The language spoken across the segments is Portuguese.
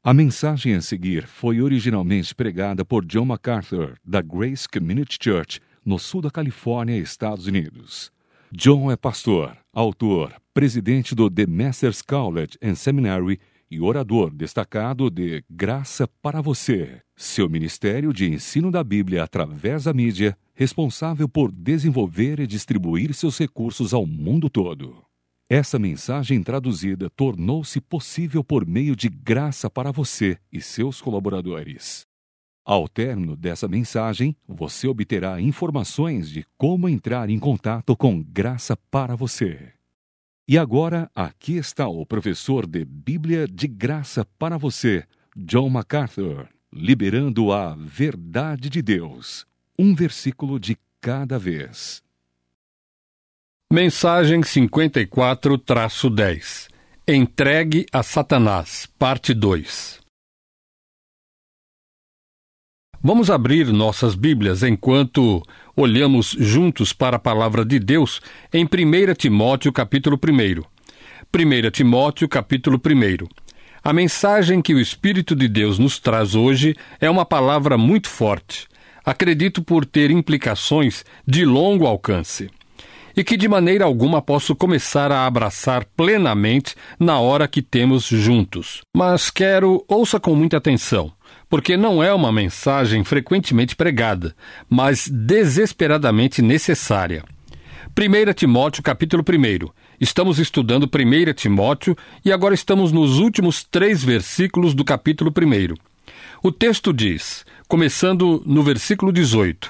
A mensagem a seguir foi originalmente pregada por John MacArthur, da Grace Community Church, no sul da Califórnia, Estados Unidos. John é pastor, autor, presidente do The Masters College and Seminary e orador destacado de Graça para Você, seu ministério de ensino da Bíblia através da mídia, responsável por desenvolver e distribuir seus recursos ao mundo todo. Essa mensagem traduzida tornou-se possível por meio de Graça para Você e seus colaboradores. Ao término dessa mensagem, você obterá informações de como entrar em contato com Graça para Você. E agora, aqui está o professor de Bíblia de Graça para Você, John MacArthur, liberando a verdade de Deus, um versículo de cada vez. Mensagem 54-10. Entregue a Satanás, parte 2. Vamos abrir nossas Bíblias enquanto olhamos juntos para a palavra de Deus em 1 Timóteo, capítulo 1. 1 Timóteo, capítulo 1. A mensagem que o Espírito de Deus nos traz hoje é uma palavra muito forte. Acredito por ter implicações de longo alcance. E que de maneira alguma posso começar a abraçar plenamente na hora que temos juntos. Mas ouça com muita atenção, porque não é uma mensagem frequentemente pregada, mas desesperadamente necessária. 1 Timóteo, capítulo 1. Estamos estudando 1 Timóteo e agora estamos nos últimos 3 versículos do capítulo 1. O texto diz, começando no versículo 18...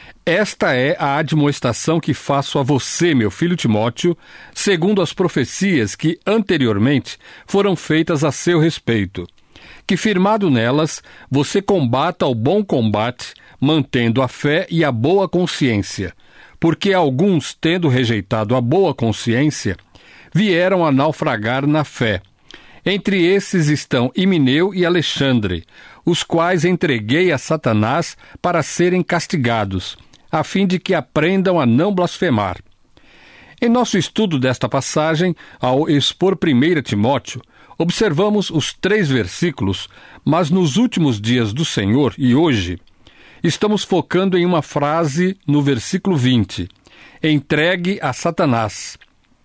Esta é a admoestação que faço a você, meu filho Timóteo, segundo as profecias que anteriormente foram feitas a seu respeito, que firmado nelas, você combata o bom combate, mantendo a fé e a boa consciência, porque alguns, tendo rejeitado a boa consciência, vieram a naufragar na fé. Entre esses estão Himeneu e Alexandre, os quais entreguei a Satanás para serem castigados, a fim de que aprendam a não blasfemar. Em nosso estudo desta passagem, ao expor 1 Timóteo, observamos os 3 versículos, mas nos últimos dias do Senhor e hoje, estamos focando em uma frase no versículo 20, entregue a Satanás.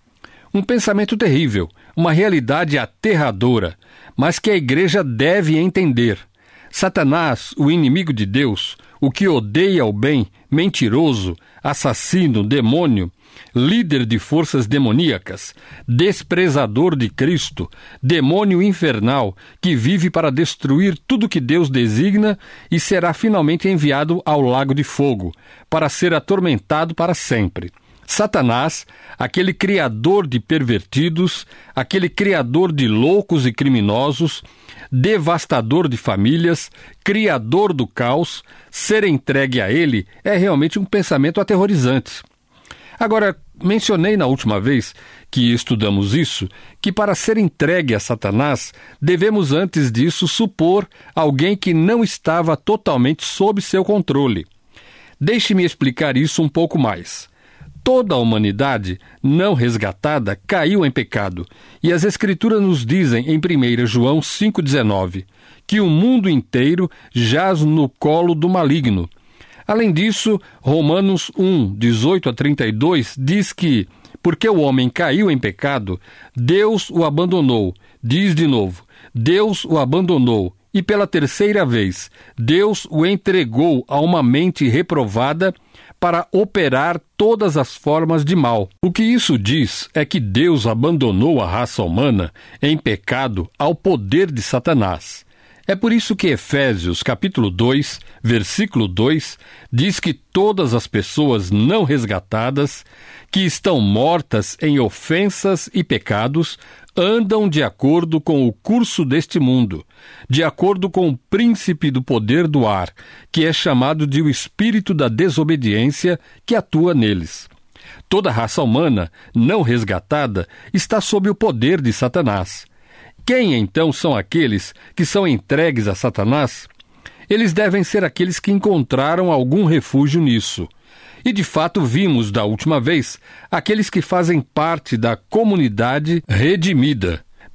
Um pensamento terrível, uma realidade aterradora, mas que a igreja deve entender. Satanás, o inimigo de Deus, o que odeia o bem, mentiroso, assassino, demônio, líder de forças demoníacas, desprezador de Cristo, demônio infernal, que vive para destruir tudo que Deus designa e será finalmente enviado ao lago de fogo, para ser atormentado para sempre. Satanás, aquele criador de pervertidos, aquele criador de loucos e criminosos, devastador de famílias, criador do caos, ser entregue a ele é realmente um pensamento aterrorizante. Agora, mencionei na última vez que estudamos isso, que para ser entregue a Satanás, devemos antes disso supor alguém que não estava totalmente sob seu controle. Deixe-me explicar isso um pouco mais. Toda a humanidade não resgatada caiu em pecado, e as Escrituras nos dizem em 1 João 5,19, que o mundo inteiro jaz no colo do maligno. Além disso, Romanos 1, 18 a 32 diz que, porque o homem caiu em pecado, Deus o abandonou. Diz de novo, Deus o abandonou. E pela terceira vez, Deus o entregou a uma mente reprovada para operar todas as formas de mal. O que isso diz é que Deus abandonou a raça humana em pecado ao poder de Satanás. É por isso que Efésios, capítulo 2, versículo 2, diz que todas as pessoas não resgatadas, que estão mortas em ofensas e pecados, andam de acordo com o curso deste mundo, de acordo com o príncipe do poder do ar, que é chamado de o espírito da desobediência que atua neles. Toda a raça humana não resgatada está sob o poder de Satanás. Quem, então, são aqueles que são entregues a Satanás? Eles devem ser aqueles que encontraram algum refúgio nisso. E, de fato, vimos, da última vez, aqueles que fazem parte da comunidade redimida.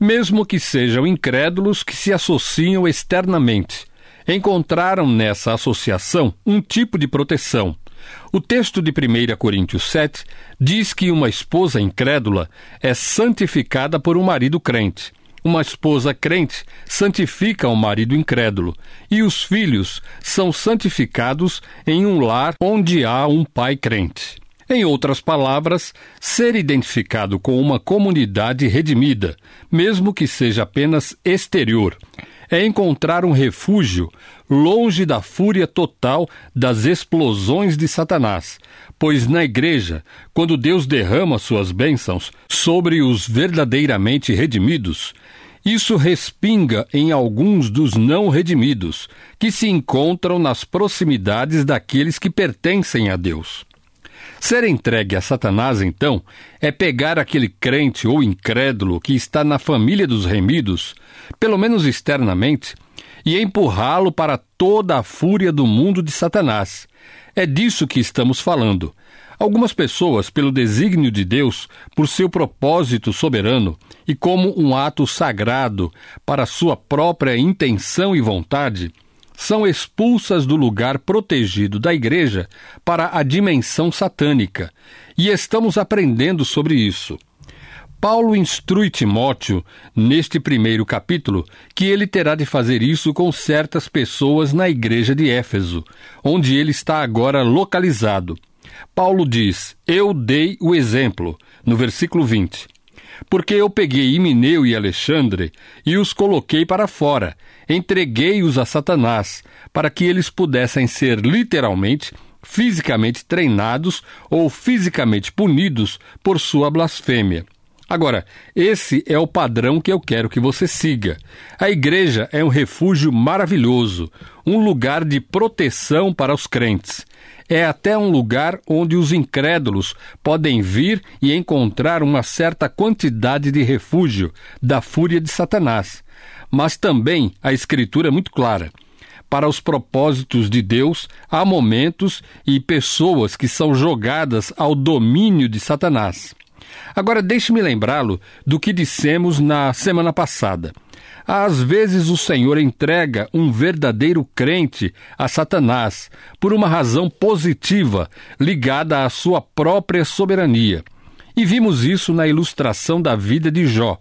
mesmo que sejam incrédulos que se associam externamente. Encontraram nessa associação um tipo de proteção. O texto de 1 Coríntios 7 diz que uma esposa incrédula é santificada por um marido crente. Uma esposa crente santifica o marido incrédulo, e os filhos são santificados em um lar onde há um pai crente. Em outras palavras, ser identificado com uma comunidade redimida, mesmo que seja apenas exterior, é encontrar um refúgio longe da fúria total das explosões de Satanás, pois na igreja, quando Deus derrama suas bênçãos sobre os verdadeiramente redimidos, isso respinga em alguns dos não redimidos, que se encontram nas proximidades daqueles que pertencem a Deus. Ser entregue a Satanás, então, é pegar aquele crente ou incrédulo que está na família dos remidos, pelo menos externamente, e empurrá-lo para toda a fúria do mundo de Satanás. É disso que estamos falando. Algumas pessoas, pelo desígnio de Deus, por seu propósito soberano e como um ato sagrado para sua própria intenção e vontade, são expulsas do lugar protegido da igreja para a dimensão satânica, e estamos aprendendo sobre isso. Paulo instrui Timóteo, neste 1º capítulo, que ele terá de fazer isso com certas pessoas na igreja de Éfeso, onde ele está agora localizado. Paulo diz: eu dei o exemplo, no versículo 20. Porque eu peguei Himeneu e Alexandre e os coloquei para fora, entreguei-os a Satanás, para que eles pudessem ser literalmente, fisicamente treinados ou fisicamente punidos por sua blasfêmia. Agora, esse é o padrão que eu quero que você siga. A igreja é um refúgio maravilhoso, um lugar de proteção para os crentes. É até um lugar onde os incrédulos podem vir e encontrar uma certa quantidade de refúgio da fúria de Satanás. Mas também a Escritura é muito clara. Para os propósitos de Deus, há momentos e pessoas que são jogadas ao domínio de Satanás. Agora, deixe-me lembrá-lo do que dissemos na semana passada. Às vezes o Senhor entrega um verdadeiro crente a Satanás por uma razão positiva ligada à sua própria soberania. E vimos isso na ilustração da vida de Jó.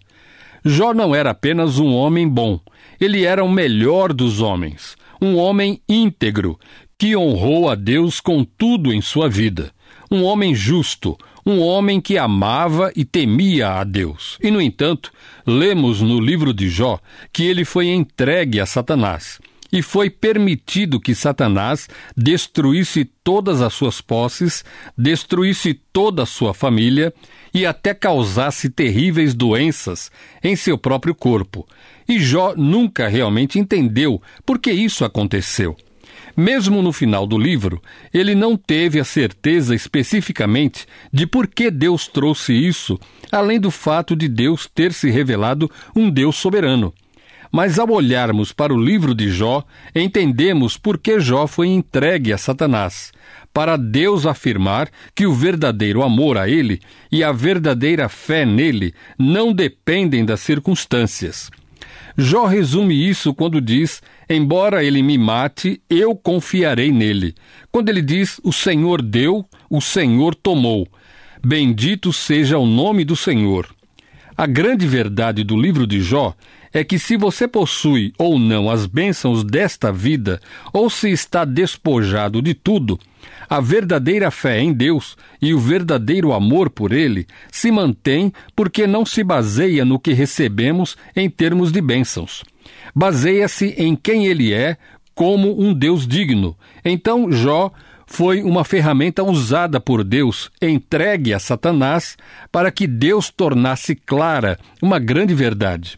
Jó não era apenas um homem bom, ele era o melhor dos homens, um homem íntegro, que honrou a Deus com tudo em sua vida. Um homem justo, um homem que amava e temia a Deus. E, no entanto, lemos no livro de Jó que ele foi entregue a Satanás. E foi permitido que Satanás destruísse todas as suas posses, destruísse toda a sua família e até causasse terríveis doenças em seu próprio corpo. E Jó nunca realmente entendeu por que isso aconteceu. Mesmo no final do livro, ele não teve a certeza especificamente de por que Deus trouxe isso, além do fato de Deus ter se revelado um Deus soberano. Mas ao olharmos para o livro de Jó, entendemos por que Jó foi entregue a Satanás, para Deus afirmar que o verdadeiro amor a ele e a verdadeira fé nele não dependem das circunstâncias. Jó resume isso quando diz: embora ele me mate, eu confiarei nele. Quando ele diz: o Senhor deu, o Senhor tomou. Bendito seja o nome do Senhor. A grande verdade do livro de Jó é que se você possui ou não as bênçãos desta vida, ou se está despojado de tudo, a verdadeira fé em Deus e o verdadeiro amor por Ele se mantém porque não se baseia no que recebemos em termos de bênçãos. Baseia-se em quem Ele é como um Deus digno. Então, Jó foi uma ferramenta usada por Deus, entregue a Satanás, para que Deus tornasse clara uma grande verdade.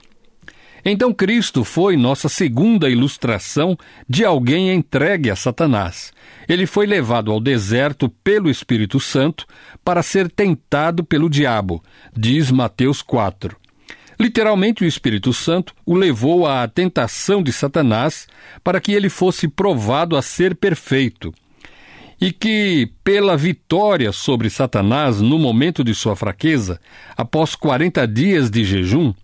Então Cristo foi nossa segunda ilustração de alguém entregue a Satanás. Ele foi levado ao deserto pelo Espírito Santo para ser tentado pelo diabo, diz Mateus 4. Literalmente, o Espírito Santo o levou à tentação de Satanás para que ele fosse provado a ser perfeito. E que, pela vitória sobre Satanás no momento de sua fraqueza, após 40 dias de jejum,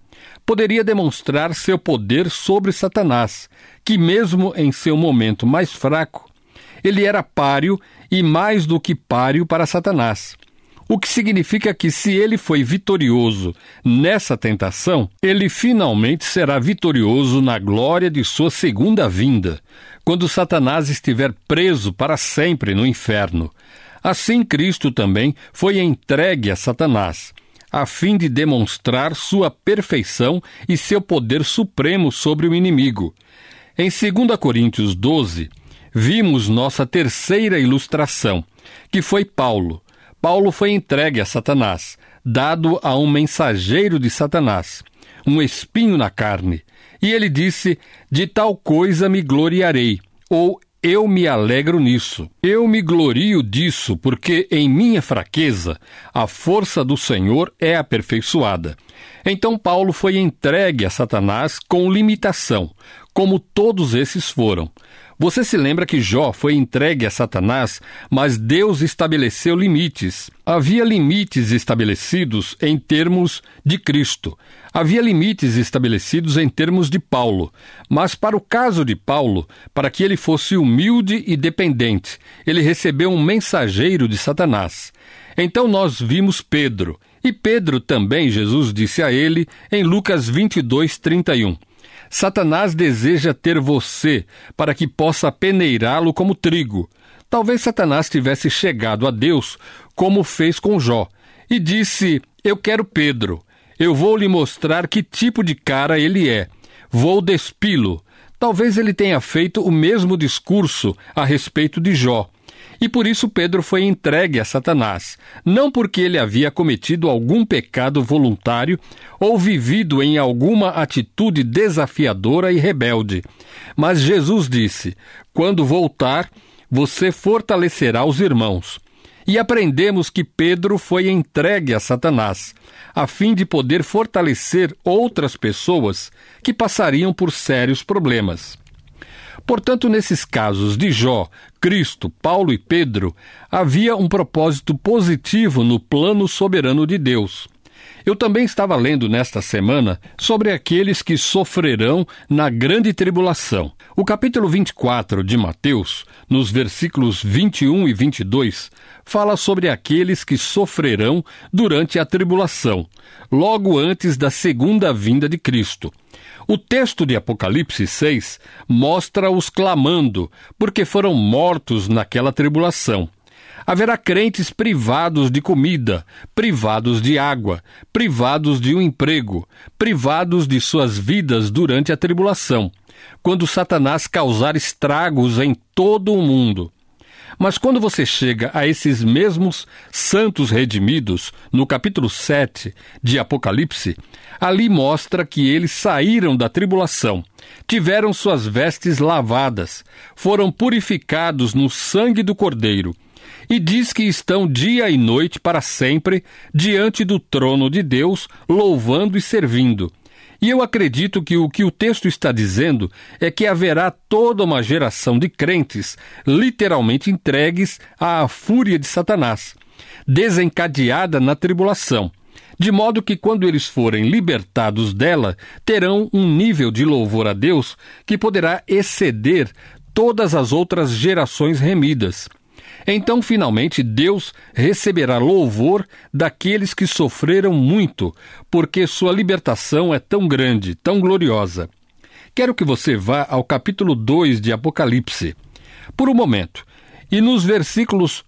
poderia demonstrar seu poder sobre Satanás, que mesmo em seu momento mais fraco, ele era páreo e mais do que páreo para Satanás. O que significa que se ele foi vitorioso nessa tentação, ele finalmente será vitorioso na glória de sua segunda vinda, quando Satanás estiver preso para sempre no inferno. Assim, Cristo também foi entregue a Satanás, a fim de demonstrar sua perfeição e seu poder supremo sobre o inimigo. Em 2 Coríntios 12, vimos nossa terceira ilustração, que foi Paulo. Paulo foi entregue a Satanás, dado a um mensageiro de Satanás, um espinho na carne. E ele disse: de tal coisa me gloriarei, ou eu me alegro nisso. Eu me glorio disso, porque em minha fraqueza a força do Senhor é aperfeiçoada. Então Paulo foi entregue a Satanás com limitação, como todos esses foram. Você se lembra que Jó foi entregue a Satanás, mas Deus estabeleceu limites. Havia limites estabelecidos em termos de Cristo. Havia limites estabelecidos em termos de Paulo. Mas para o caso de Paulo, para que ele fosse humilde e dependente, ele recebeu um mensageiro de Satanás. Então nós vimos Pedro. E Pedro também, Jesus disse a ele em Lucas 22:31. Satanás deseja ter você para que possa peneirá-lo como trigo. Talvez Satanás tivesse chegado a Deus como fez com Jó e disse: eu quero Pedro, eu vou lhe mostrar que tipo de cara ele é, vou despí-lo. Talvez ele tenha feito o mesmo discurso a respeito de Jó. E por isso Pedro foi entregue a Satanás, não porque ele havia cometido algum pecado voluntário ou vivido em alguma atitude desafiadora e rebelde. Mas Jesus disse: quando voltar, você fortalecerá os irmãos. E aprendemos que Pedro foi entregue a Satanás, a fim de poder fortalecer outras pessoas que passariam por sérios problemas. Portanto, nesses casos de Jó, Cristo, Paulo e Pedro, havia um propósito positivo no plano soberano de Deus. Eu também estava lendo nesta semana sobre aqueles que sofrerão na grande tribulação. O capítulo 24 de Mateus, nos versículos 21 e 22, fala sobre aqueles que sofrerão durante a tribulação, logo antes da segunda vinda de Cristo. O texto de Apocalipse 6 mostra-os clamando, porque foram mortos naquela tribulação. Haverá crentes privados de comida, privados de água, privados de um emprego, privados de suas vidas durante a tribulação, quando Satanás causar estragos em todo o mundo. Mas quando você chega a esses mesmos santos redimidos, no capítulo 7 de Apocalipse, ali mostra que eles saíram da tribulação, tiveram suas vestes lavadas, foram purificados no sangue do Cordeiro, e diz que estão dia e noite para sempre diante do trono de Deus, louvando e servindo. E eu acredito que o texto está dizendo é que haverá toda uma geração de crentes literalmente entregues à fúria de Satanás, desencadeada na tribulação, de modo que quando eles forem libertados dela, terão um nível de louvor a Deus que poderá exceder todas as outras gerações remidas. Então, finalmente, Deus receberá louvor daqueles que sofreram muito, porque sua libertação é tão grande, tão gloriosa. Quero que você vá ao capítulo 2 de Apocalipse, por um momento, e nos versículos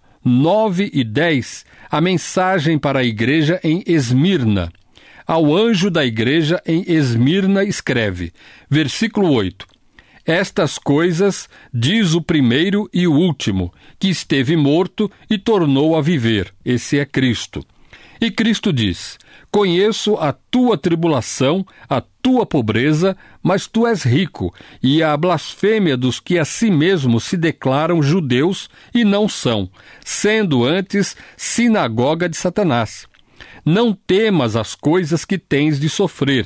9 e 10, a mensagem para a igreja em Esmirna. Ao anjo da igreja em Esmirna escreve, versículo 8, estas coisas diz o primeiro e o último, que esteve morto e tornou a viver. Esse é Cristo. E Cristo diz, conheço a tua tribulação, a tua pobreza, mas tu és rico, e a blasfêmia dos que a si mesmos se declaram judeus e não são, sendo antes sinagoga de Satanás. Não temas as coisas que tens de sofrer.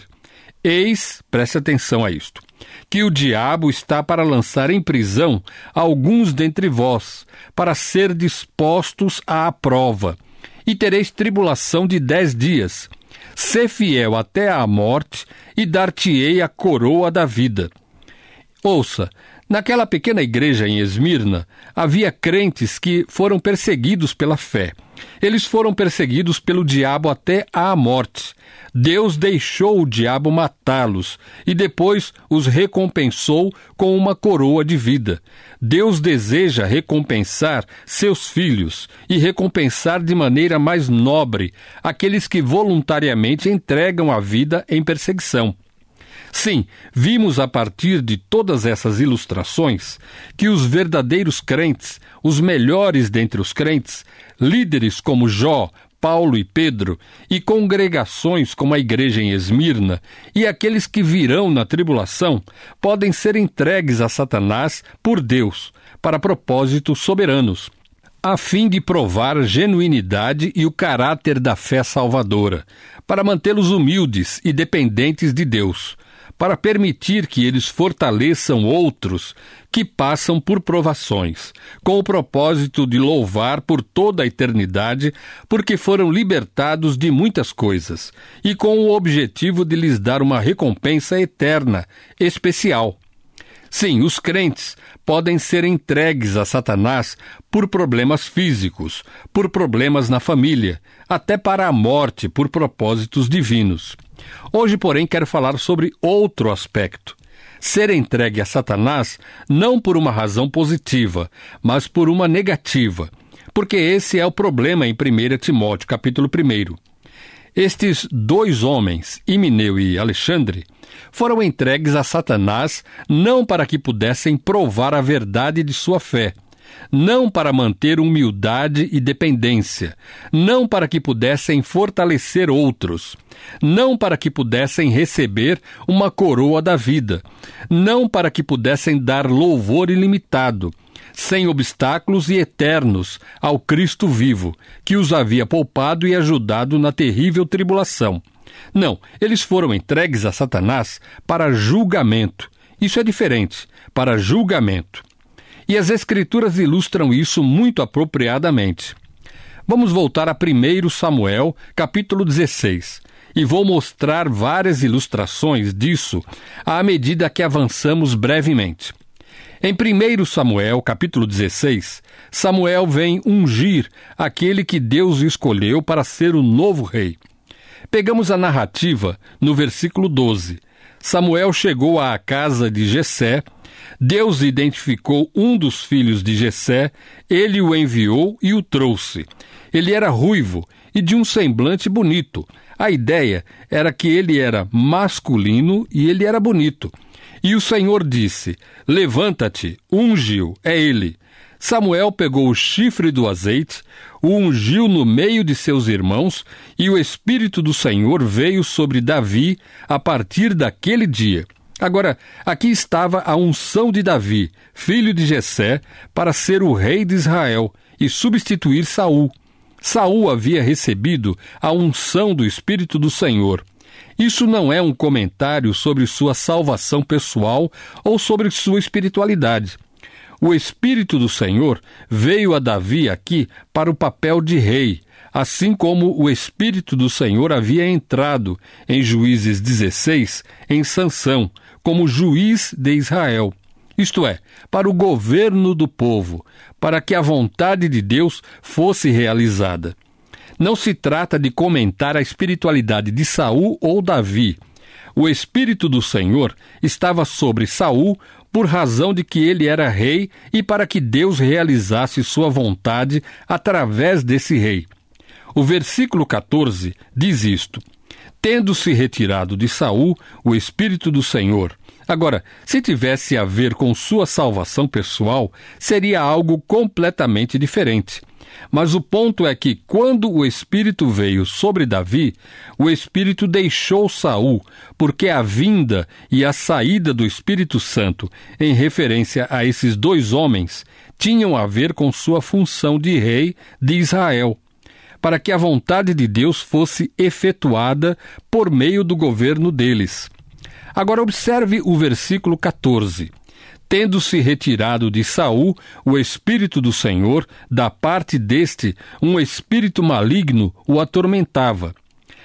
Eis, preste atenção a isto, que o diabo está para lançar em prisão alguns dentre vós, para ser dispostos à prova, e tereis tribulação de 10 dias. sê fiel até à morte e dar-te-ei a coroa da vida. Ouça, naquela pequena igreja em Esmirna, havia crentes que foram perseguidos pela fé. Eles foram perseguidos pelo diabo até à morte. Deus deixou o diabo matá-los e depois os recompensou com uma coroa de vida. Deus deseja recompensar seus filhos e recompensar de maneira mais nobre aqueles que voluntariamente entregam a vida em perseguição. Sim, vimos a partir de todas essas ilustrações que os verdadeiros crentes, os melhores dentre os crentes, líderes como Jó, Paulo e Pedro, e congregações como a igreja em Esmirna, e aqueles que virão na tribulação, podem ser entregues a Satanás por Deus, para propósitos soberanos, a fim de provar a genuinidade e o caráter da fé salvadora, para mantê-los humildes e dependentes de Deus, para permitir que eles fortaleçam outros que passam por provações, com o propósito de louvar por toda a eternidade, porque foram libertados de muitas coisas, e com o objetivo de lhes dar uma recompensa eterna, especial. Sim, os crentes podem ser entregues a Satanás por problemas físicos, por problemas na família, até para a morte por propósitos divinos. Hoje, porém, quero falar sobre outro aspecto. Ser entregue a Satanás não por uma razão positiva, mas por uma negativa, porque esse é o problema em 1 Timóteo, capítulo 1. Estes dois homens, Himeneu e Alexandre, foram entregues a Satanás não para que pudessem provar a verdade de sua fé, não para manter humildade e dependência, não para que pudessem fortalecer outros, não para que pudessem receber uma coroa da vida, não para que pudessem dar louvor ilimitado, sem obstáculos e eternos ao Cristo vivo, que os havia poupado e ajudado na terrível tribulação. Não, eles foram entregues a Satanás para julgamento. Isso é diferente, para julgamento. E as Escrituras ilustram isso muito apropriadamente. Vamos voltar a 1 Samuel, capítulo 16, e vou mostrar várias ilustrações disso à medida que avançamos brevemente. Em 1 Samuel, capítulo 16, Samuel vem ungir aquele que Deus escolheu para ser o novo rei. Pegamos a narrativa no versículo 12. Samuel chegou à casa de Jessé. Deus identificou um dos filhos de Jessé, ele o enviou e o trouxe. Ele era ruivo e de um semblante bonito. A ideia era que ele era masculino e ele era bonito. E o Senhor disse: levanta-te, unge-o, é ele. Samuel pegou o chifre do azeite, o ungiu no meio de seus irmãos, e o Espírito do Senhor veio sobre Davi a partir daquele dia. Agora, aqui estava a unção de Davi, filho de Jessé, para ser o rei de Israel e substituir Saul. Saul havia recebido a unção do Espírito do Senhor. Isso não é um comentário sobre sua salvação pessoal ou sobre sua espiritualidade. O Espírito do Senhor veio a Davi aqui para o papel de rei, assim como o Espírito do Senhor havia entrado em Juízes 16 em Sansão, como juiz de Israel. Isto é, para o governo do povo, para que a vontade de Deus fosse realizada. Não se trata de comentar a espiritualidade de Saul ou Davi. O Espírito do Senhor estava sobre Saul por razão de que ele era rei e para que Deus realizasse sua vontade através desse rei. O versículo 14 diz isto: tendo-se retirado de Saul o Espírito do Senhor. Agora, se tivesse a ver com sua salvação pessoal, seria algo completamente diferente. Mas o ponto é que, quando o Espírito veio sobre Davi, o Espírito deixou Saul, porque a vinda e a saída do Espírito Santo, em referência a esses dois homens, tinham a ver com sua função de rei de Israel, para que a vontade de Deus fosse efetuada por meio do governo deles. Agora observe o versículo 14. Tendo-se retirado de Saul o Espírito do Senhor, da parte deste, um espírito maligno o atormentava.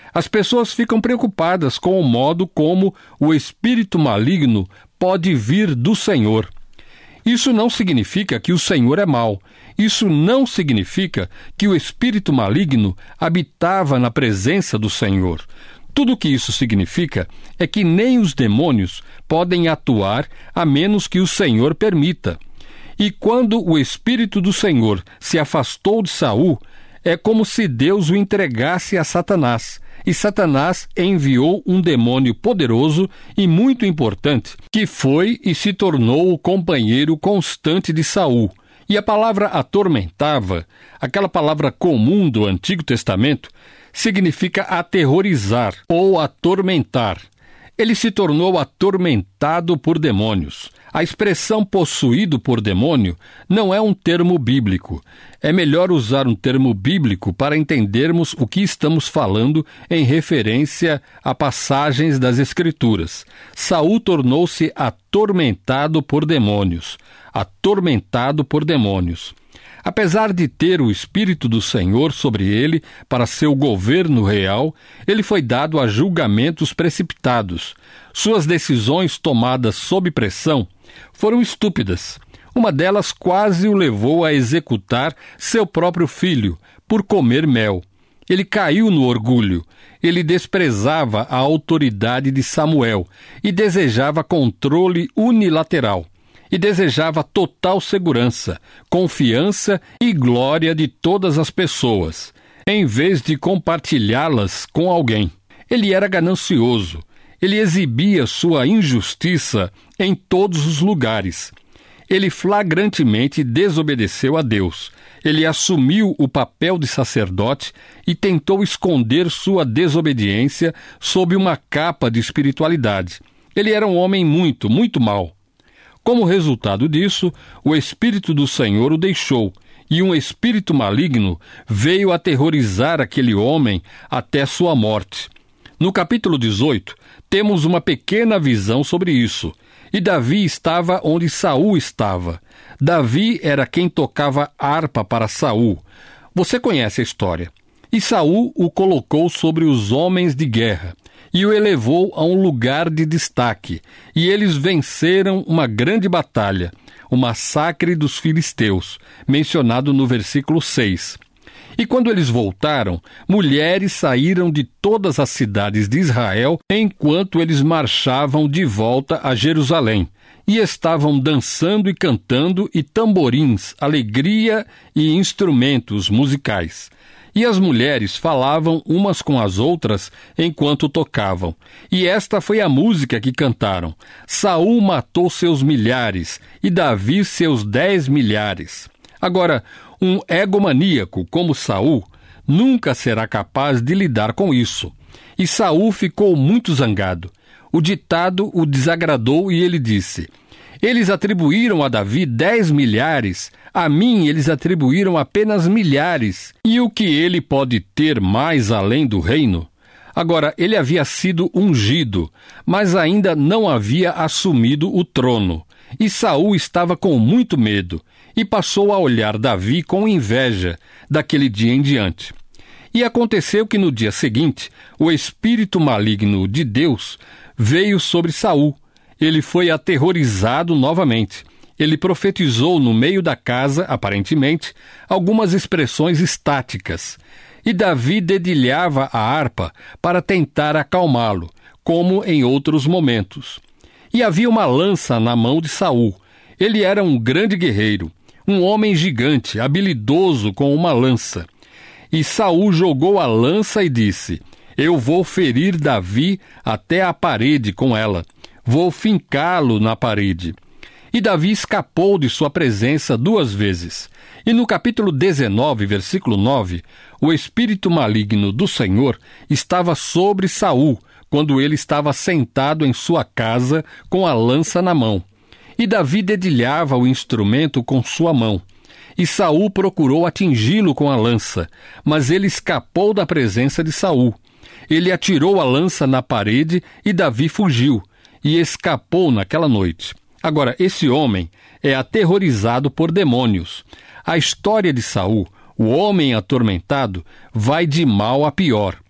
As pessoas ficam preocupadas com o modo como o espírito maligno pode vir do Senhor. Isso não significa que o Senhor é mau. Isso não significa que o espírito maligno habitava na presença do Senhor. Tudo o que isso significa é que nem os demônios podem atuar a menos que o Senhor permita. E quando o Espírito do Senhor se afastou de Saul, é como se Deus o entregasse a Satanás. E Satanás enviou um demônio poderoso e muito importante, que foi e se tornou o companheiro constante de Saul. E a palavra atormentava, aquela palavra comum do Antigo Testamento, significa aterrorizar ou atormentar. Ele se tornou atormentado por demônios. A expressão possuído por demônio não é um termo bíblico. É melhor usar um termo bíblico para entendermos o que estamos falando em referência a passagens das Escrituras. Saul tornou-se atormentado por demônios. Atormentado por demônios. Apesar de ter o Espírito do Senhor sobre ele para seu governo real, ele foi dado a julgamentos precipitados. Suas decisões tomadas sob pressão foram estúpidas. Uma delas quase o levou a executar seu próprio filho por comer mel. Ele caiu no orgulho. Ele desprezava a autoridade de Samuel e desejava controle unilateral. E desejava total segurança, confiança e glória de todas as pessoas, em vez de compartilhá-las com alguém. Ele era ganancioso. Ele exibia sua injustiça em todos os lugares. Ele flagrantemente desobedeceu a Deus. Ele assumiu o papel de sacerdote e tentou esconder sua desobediência sob uma capa de espiritualidade. Ele era um homem muito, muito mau. Como resultado disso, o Espírito do Senhor o deixou, e um espírito maligno veio aterrorizar aquele homem até sua morte. No capítulo 18, temos uma pequena visão sobre isso. E Davi estava onde Saul estava. Davi era quem tocava harpa para Saul. Você conhece a história. E Saul o colocou sobre os homens de guerra e o elevou a um lugar de destaque, e eles venceram uma grande batalha, o massacre dos filisteus, mencionado no versículo 6. E quando eles voltaram, mulheres saíram de todas as cidades de Israel enquanto eles marchavam de volta a Jerusalém, e estavam dançando e cantando, e tamborins, alegria e instrumentos musicais. E as mulheres falavam umas com as outras enquanto tocavam. E esta foi a música que cantaram. Saul matou seus milhares e Davi seus 10 milhares. Agora, um egomaníaco como Saul nunca será capaz de lidar com isso. E Saul ficou muito zangado. O ditado o desagradou e ele disse: eles atribuíram a Davi 10 milhares, a mim eles atribuíram apenas milhares. E o que ele pode ter mais além do reino? Agora, ele havia sido ungido, mas ainda não havia assumido o trono. E Saul estava com muito medo, e passou a olhar Davi com inveja daquele dia em diante. E aconteceu que no dia seguinte, o espírito maligno de Deus veio sobre Saul. Ele foi aterrorizado novamente. Ele profetizou no meio da casa, aparentemente, algumas expressões estáticas. E Davi dedilhava a harpa para tentar acalmá-lo, como em outros momentos. E havia uma lança na mão de Saul. Ele era um grande guerreiro, um homem gigante, habilidoso com uma lança. E Saul jogou a lança e disse: eu vou ferir Davi até a parede com ela. Vou fincá-lo na parede. E Davi escapou de sua presença 2 vezes. E no capítulo 19, versículo 9, o espírito maligno do Senhor estava sobre Saul, quando ele estava sentado em sua casa com a lança na mão. E Davi dedilhava o instrumento com sua mão. E Saul procurou atingi-lo com a lança, mas ele escapou da presença de Saul. Ele atirou a lança na parede e Davi fugiu, e escapou naquela noite. Agora, esse homem é aterrorizado por demônios. A história de Saul, o homem atormentado, vai de mal a pior.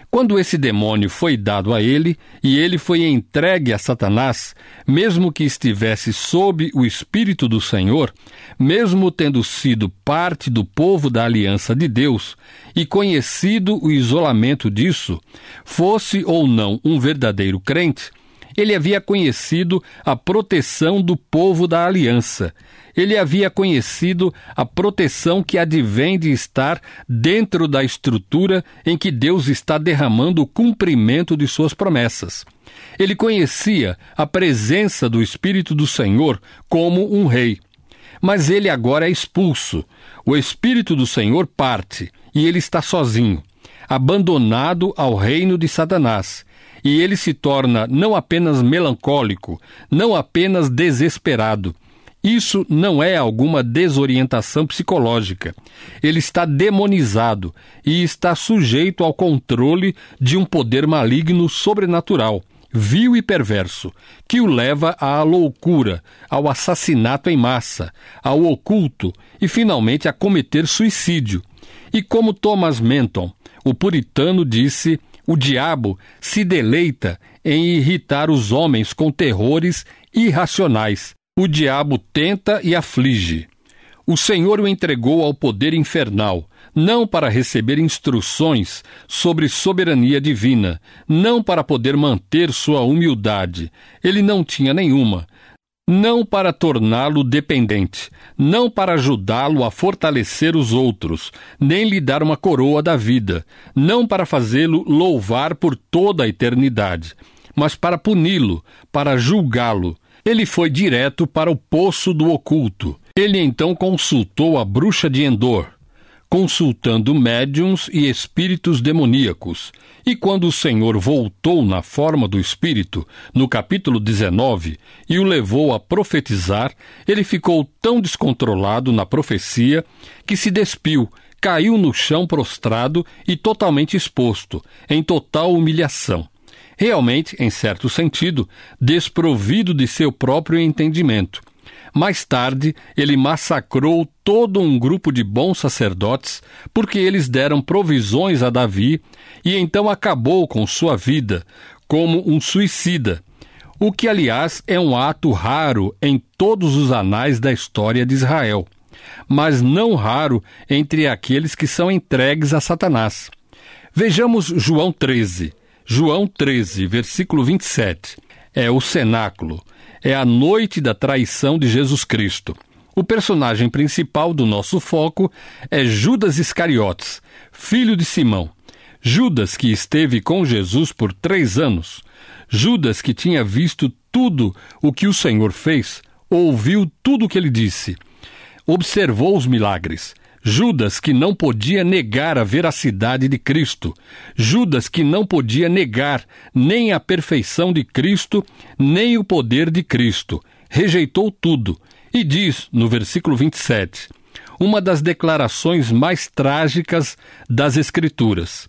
Quando esse demônio foi dado a ele, e ele foi entregue a Satanás, mesmo que estivesse sob o Espírito do Senhor, mesmo tendo sido parte do povo da aliança de Deus, e conhecido o isolamento disso, fosse ou não um verdadeiro crente, ele havia conhecido a proteção do povo da aliança. Ele havia conhecido a proteção que advém de estar dentro da estrutura em que Deus está derramando o cumprimento de suas promessas. Ele conhecia a presença do Espírito do Senhor como um rei. Mas ele agora é expulso. O Espírito do Senhor parte e ele está sozinho, abandonado ao reino de Satanás. E ele se torna não apenas melancólico, não apenas desesperado. Isso não é alguma desorientação psicológica. Ele está demonizado e está sujeito ao controle de um poder maligno sobrenatural, vil e perverso, que o leva à loucura, ao assassinato em massa, ao oculto e, finalmente, a cometer suicídio. E como Thomas Menton, o puritano, disse: o diabo se deleita em irritar os homens com terrores irracionais. O diabo tenta e aflige. O Senhor o entregou ao poder infernal, não para receber instruções sobre soberania divina, não para poder manter sua humildade. Ele não tinha nenhuma. Não para torná-lo dependente, não para ajudá-lo a fortalecer os outros, nem lhe dar uma coroa da vida, não para fazê-lo louvar por toda a eternidade, mas para puni-lo, para julgá-lo. Ele foi direto para o poço do oculto. Ele então consultou a bruxa de Endor, consultando médiuns e espíritos demoníacos. E quando o Senhor voltou na forma do Espírito, no capítulo 19, e o levou a profetizar, ele ficou tão descontrolado na profecia que se despiu, caiu no chão prostrado e totalmente exposto, em total humilhação. Realmente, em certo sentido, desprovido de seu próprio entendimento. Mais tarde, ele massacrou todo um grupo de bons sacerdotes, porque eles deram provisões a Davi, e então acabou com sua vida, como um suicida, o que, aliás, é um ato raro em todos os anais da história de Israel, mas não raro entre aqueles que são entregues a Satanás. Vejamos João 13. João 13, versículo 27. É o cenáculo. É a noite da traição de Jesus Cristo. O personagem principal do nosso foco é Judas Iscariotes, filho de Simão. Judas, que esteve com Jesus por 3 anos. Judas, que tinha visto tudo o que o Senhor fez, ouviu tudo o que ele disse, observou os milagres. Judas, que não podia negar a veracidade de Cristo. Judas, que não podia negar nem a perfeição de Cristo, nem o poder de Cristo. Rejeitou tudo. E diz, no versículo 27, uma das declarações mais trágicas das Escrituras: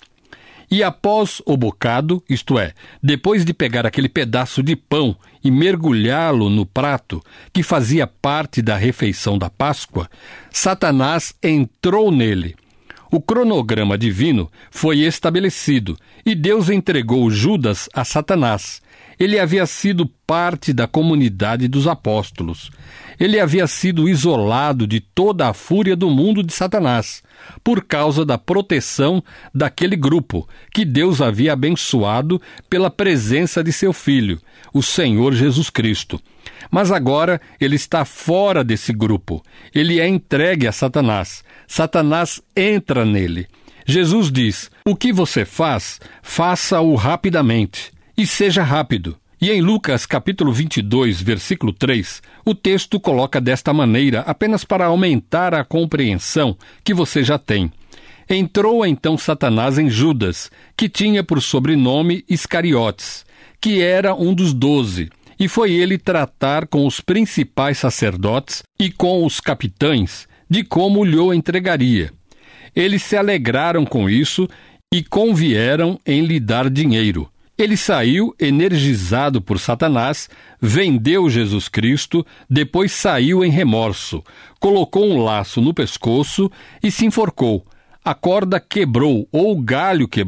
e após o bocado, isto é, depois de pegar aquele pedaço de pão e mergulhá-lo no prato que fazia parte da refeição da Páscoa, Satanás entrou nele. O cronograma divino foi estabelecido e Deus entregou Judas a Satanás. Ele havia sido parte da comunidade dos apóstolos. Ele havia sido isolado de toda a fúria do mundo de Satanás, por causa da proteção daquele grupo que Deus havia abençoado pela presença de seu Filho, o Senhor Jesus Cristo. Mas agora ele está fora desse grupo. Ele é entregue a Satanás. Satanás entra nele. Jesus diz: o que você faz, faça-o rapidamente. E seja rápido. E em Lucas capítulo 22, versículo 3, o texto coloca desta maneira, apenas para aumentar a compreensão que você já tem. Entrou então Satanás em Judas, que tinha por sobrenome Iscariotes, que era um dos 12, e foi ele tratar com os principais sacerdotes e com os capitães de como lhe entregaria. Eles se alegraram com isso e convieram em lhe dar dinheiro. Ele saiu energizado por Satanás, vendeu Jesus Cristo, depois saiu em remorso, colocou um laço no pescoço e se enforcou. A corda quebrou, ou o galho quebrou.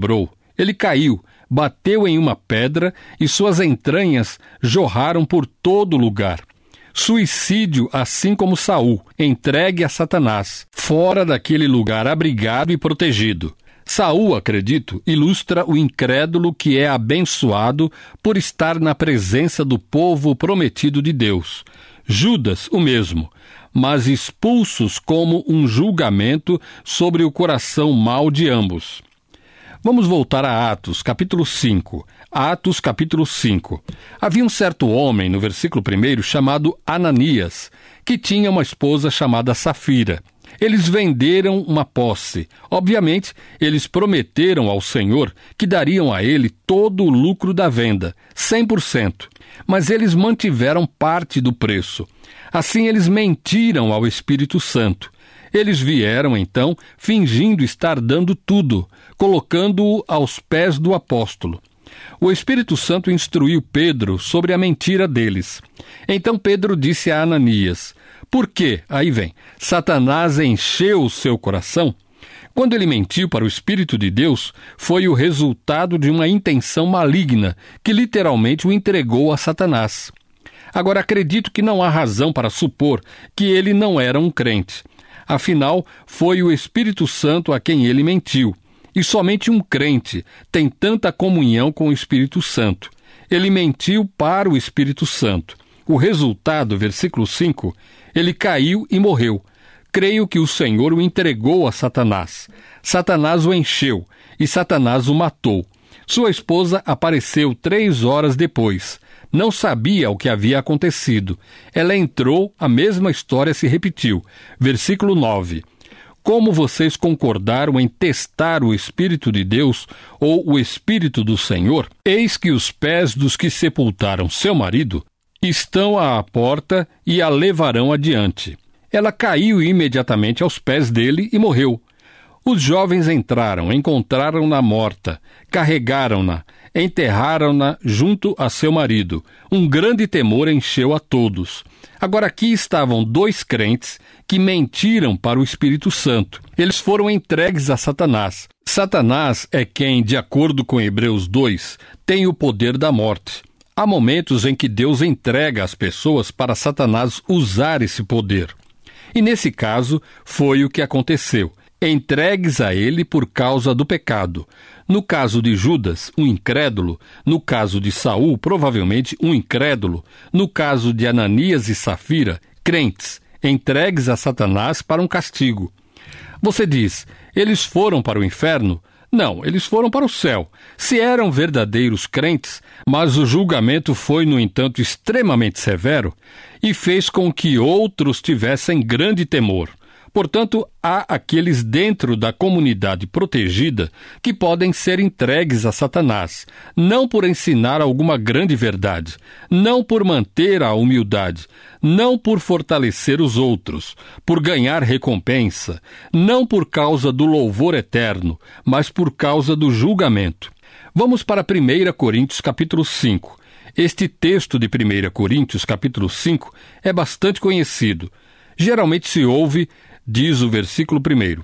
Ele caiu, bateu em uma pedra e suas entranhas jorraram por todo lugar. Suicídio, assim como Saul, entregue a Satanás, fora daquele lugar abrigado e protegido. Saul, acredito, ilustra o incrédulo que é abençoado por estar na presença do povo prometido de Deus. Judas, o mesmo, mas expulsos como um julgamento sobre o coração mau de ambos. Vamos voltar a Atos, capítulo 5. Atos, capítulo 5. Havia um certo homem, no versículo 1, chamado Ananias, que tinha uma esposa chamada Safira. Eles venderam uma posse. Obviamente, eles prometeram ao Senhor que dariam a ele todo o lucro da venda, 100%. Mas eles mantiveram parte do preço. Assim, eles mentiram ao Espírito Santo. Eles vieram, então, fingindo estar dando tudo, colocando-o aos pés do apóstolo. O Espírito Santo instruiu Pedro sobre a mentira deles. Então Pedro disse a Ananias: por quê? Aí vem, Satanás encheu o seu coração? Quando ele mentiu para o Espírito de Deus, foi o resultado de uma intenção maligna, que literalmente o entregou a Satanás. Agora, acredito que não há razão para supor que ele não era um crente. Afinal, foi o Espírito Santo a quem ele mentiu. E somente um crente tem tanta comunhão com o Espírito Santo. Ele mentiu para o Espírito Santo. O resultado, versículo 5, ele caiu e morreu. Creio que o Senhor o entregou a Satanás. Satanás o encheu e Satanás o matou. Sua esposa apareceu 3 horas depois. Não sabia o que havia acontecido. Ela entrou, a mesma história se repetiu. Versículo 9. Como vocês concordaram em testar o Espírito de Deus ou o Espírito do Senhor? Eis que os pés dos que sepultaram seu marido estão à porta e a levarão adiante. Ela caiu imediatamente aos pés dele e morreu. Os jovens entraram, encontraram-na morta, carregaram-na, enterraram-na junto a seu marido. Um grande temor encheu a todos. Agora aqui estavam 2 crentes que mentiram para o Espírito Santo. Eles foram entregues a Satanás. Satanás é quem, de acordo com Hebreus 2, tem o poder da morte. Há momentos em que Deus entrega as pessoas para Satanás usar esse poder. E nesse caso, foi o que aconteceu. Entregues a ele por causa do pecado. No caso de Judas, um incrédulo. No caso de Saul, provavelmente um incrédulo. No caso de Ananias e Safira, crentes, entregues a Satanás para um castigo. Você diz, eles foram para o inferno? Não, eles foram para o céu. Se eram verdadeiros crentes, mas o julgamento foi, no entanto, extremamente severo e fez com que outros tivessem grande temor. Portanto, há aqueles dentro da comunidade protegida que podem ser entregues a Satanás, não por ensinar alguma grande verdade, não por manter a humildade, não por fortalecer os outros, por ganhar recompensa, não por causa do louvor eterno, mas por causa do julgamento. Vamos para 1 Coríntios capítulo 5. Este texto de 1 Coríntios capítulo 5 é bastante conhecido. Geralmente se ouve, diz o versículo 1.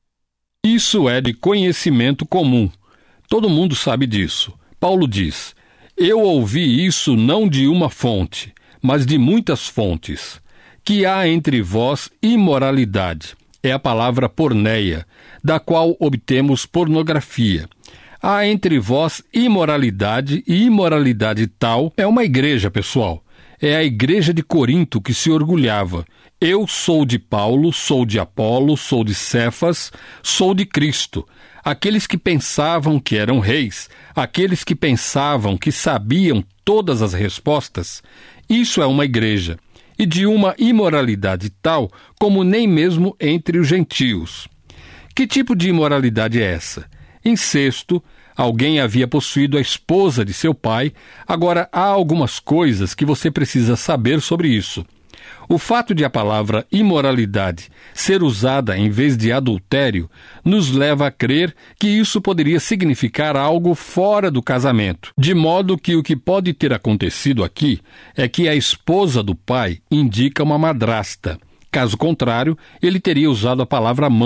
Isso é de conhecimento comum. Todo mundo sabe disso. Paulo diz, eu ouvi isso não de uma fonte, mas de muitas fontes, que há entre vós imoralidade. É a palavra porneia, da qual obtemos pornografia. Há entre vós imoralidade, e imoralidade tal é uma igreja, pessoal. É a igreja de Corinto que se orgulhava. Eu sou de Paulo, sou de Apolo, sou de Cefas, sou de Cristo. Aqueles que pensavam que eram reis, aqueles que pensavam que sabiam todas as respostas, isso é uma igreja. E de uma imoralidade tal como nem mesmo entre os gentios. Que tipo de imoralidade é essa? Incesto. Alguém havia possuído a esposa de seu pai. Agora, há algumas coisas que você precisa saber sobre isso. O fato de a palavra imoralidade ser usada em vez de adultério nos leva a crer que isso poderia significar algo fora do casamento, de modo que o que pode ter acontecido aqui é que a esposa do pai indica uma madrasta. Caso contrário, ele teria usado a palavra mãe,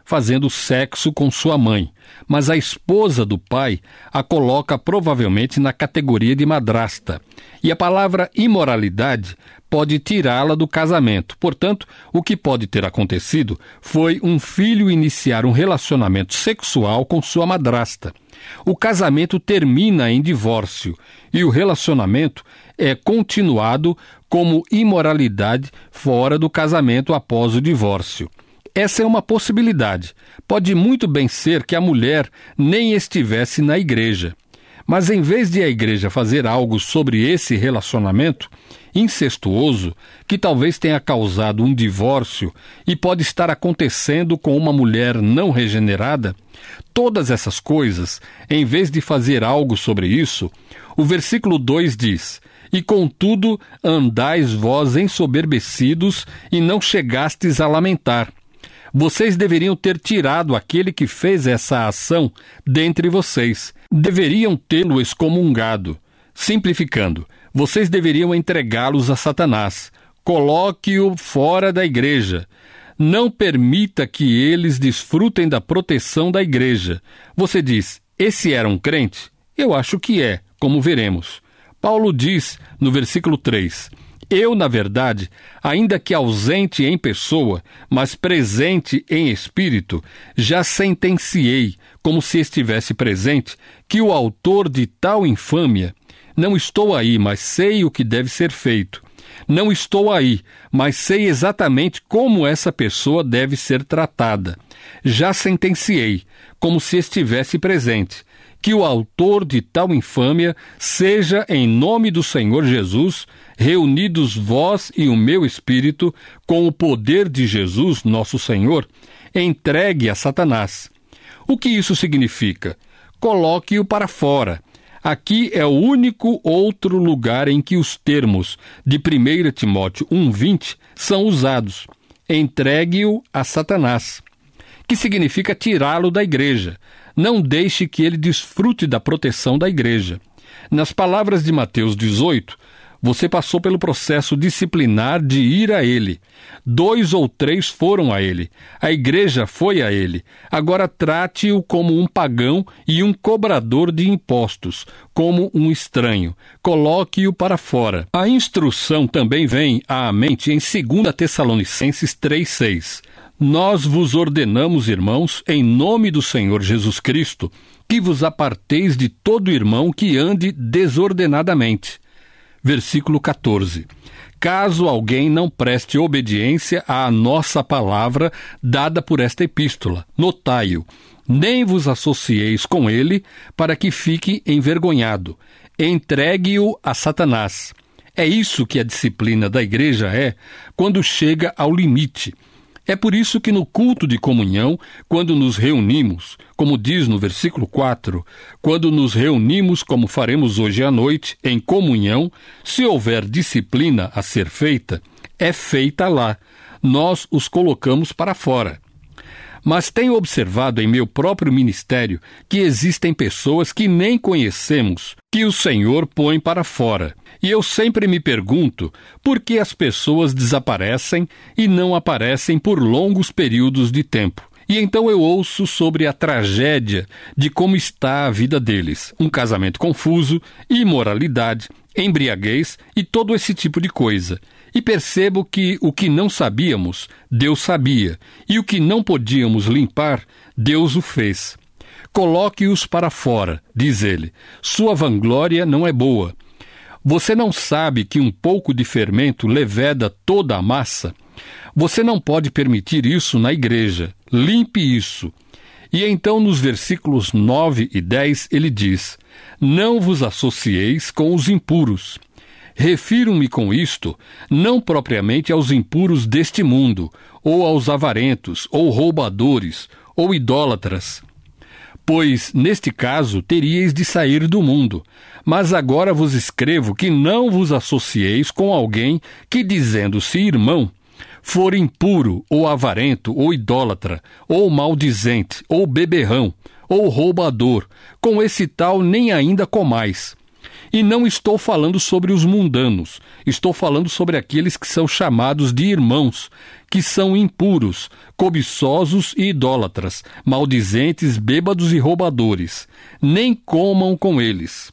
fazendo sexo com sua mãe, mas a esposa do pai a coloca provavelmente na categoria de madrasta. E a palavra imoralidade pode tirá-la do casamento. Portanto, o que pode ter acontecido foi um filho iniciar um relacionamento sexual com sua madrasta. O casamento termina em divórcio e o relacionamento é continuado como imoralidade fora do casamento após o divórcio. Essa é uma possibilidade. Pode muito bem ser que a mulher nem estivesse na igreja. Mas em vez de a igreja fazer algo sobre esse relacionamento incestuoso, que talvez tenha causado um divórcio e pode estar acontecendo com uma mulher não regenerada, todas essas coisas, em vez de fazer algo sobre isso, o versículo 2 diz: "E contudo andais vós ensoberbecidos e não chegastes a lamentar. Vocês deveriam ter tirado aquele que fez essa ação dentre vocês. Deveriam tê-lo excomungado. Simplificando, vocês deveriam entregá-los a Satanás. Coloque-o fora da igreja. Não permita que eles desfrutem da proteção da igreja." Você diz: esse era um crente? Eu acho que é, como veremos. Paulo diz no versículo 3: "Eu, na verdade, ainda que ausente em pessoa, mas presente em espírito, já sentenciei, como se estivesse presente, que o autor de tal infâmia, não estou aí, mas sei o que deve ser feito. Não estou aí, mas sei exatamente como essa pessoa deve ser tratada. Já sentenciei, como se estivesse presente, que o autor de tal infâmia seja, em nome do Senhor Jesus, reunidos vós e o meu espírito, com o poder de Jesus, nosso Senhor, entregue a Satanás." O que isso significa? Coloque-o para fora. Aqui é o único outro lugar em que os termos de 1 Timóteo 1:20 são usados. Entregue-o a Satanás, que significa tirá-lo da igreja. Não deixe que ele desfrute da proteção da igreja. Nas palavras de Mateus 18, você passou pelo processo disciplinar de ir a ele. 2 ou 3 foram a ele. A igreja foi a ele. Agora trate-o como um pagão e um cobrador de impostos, como um estranho. Coloque-o para fora. A instrução também vem à mente em 2 Tessalonicenses 3:6. "Nós vos ordenamos, irmãos, em nome do Senhor Jesus Cristo, que vos aparteis de todo irmão que ande desordenadamente." Versículo 14. "Caso alguém não preste obediência à nossa palavra dada por esta epístola, notai-o, nem vos associeis com ele para que fique envergonhado. Entregue-o a Satanás." É isso que a disciplina da igreja é quando chega ao limite. É por isso que no culto de comunhão, quando nos reunimos, como diz no versículo 4, quando nos reunimos como faremos hoje à noite, em comunhão, se houver disciplina a ser feita, é feita lá. Nós os colocamos para fora. Mas tenho observado em meu próprio ministério que existem pessoas que nem conhecemos, que o Senhor põe para fora. E eu sempre me pergunto por que as pessoas desaparecem e não aparecem por longos períodos de tempo. E então eu ouço sobre a tragédia de como está a vida deles. Um casamento confuso, imoralidade, embriaguez e todo esse tipo de coisa. E percebo que o que não sabíamos, Deus sabia. E o que não podíamos limpar, Deus o fez. "Coloque-os para fora", diz ele. "Sua vanglória não é boa. Você não sabe que um pouco de fermento leveda toda a massa? Você não pode permitir isso na igreja. Limpe isso." E então nos versículos 9 e 10 ele diz: "Não vos associeis com os impuros." Refiro-me com isto não propriamente aos impuros deste mundo, ou aos avarentos, ou roubadores, ou idólatras, pois, neste caso, teríeis de sair do mundo. Mas agora vos escrevo que não vos associeis com alguém que, dizendo-se irmão, for impuro, ou avarento, ou idólatra, ou maldizente, ou beberrão, ou roubador. Com esse tal nem ainda comais. E não estou falando sobre os mundanos, estou falando sobre aqueles que são chamados de irmãos, que são impuros, cobiçosos e idólatras, maldizentes, bêbados e roubadores. Nem comam com eles.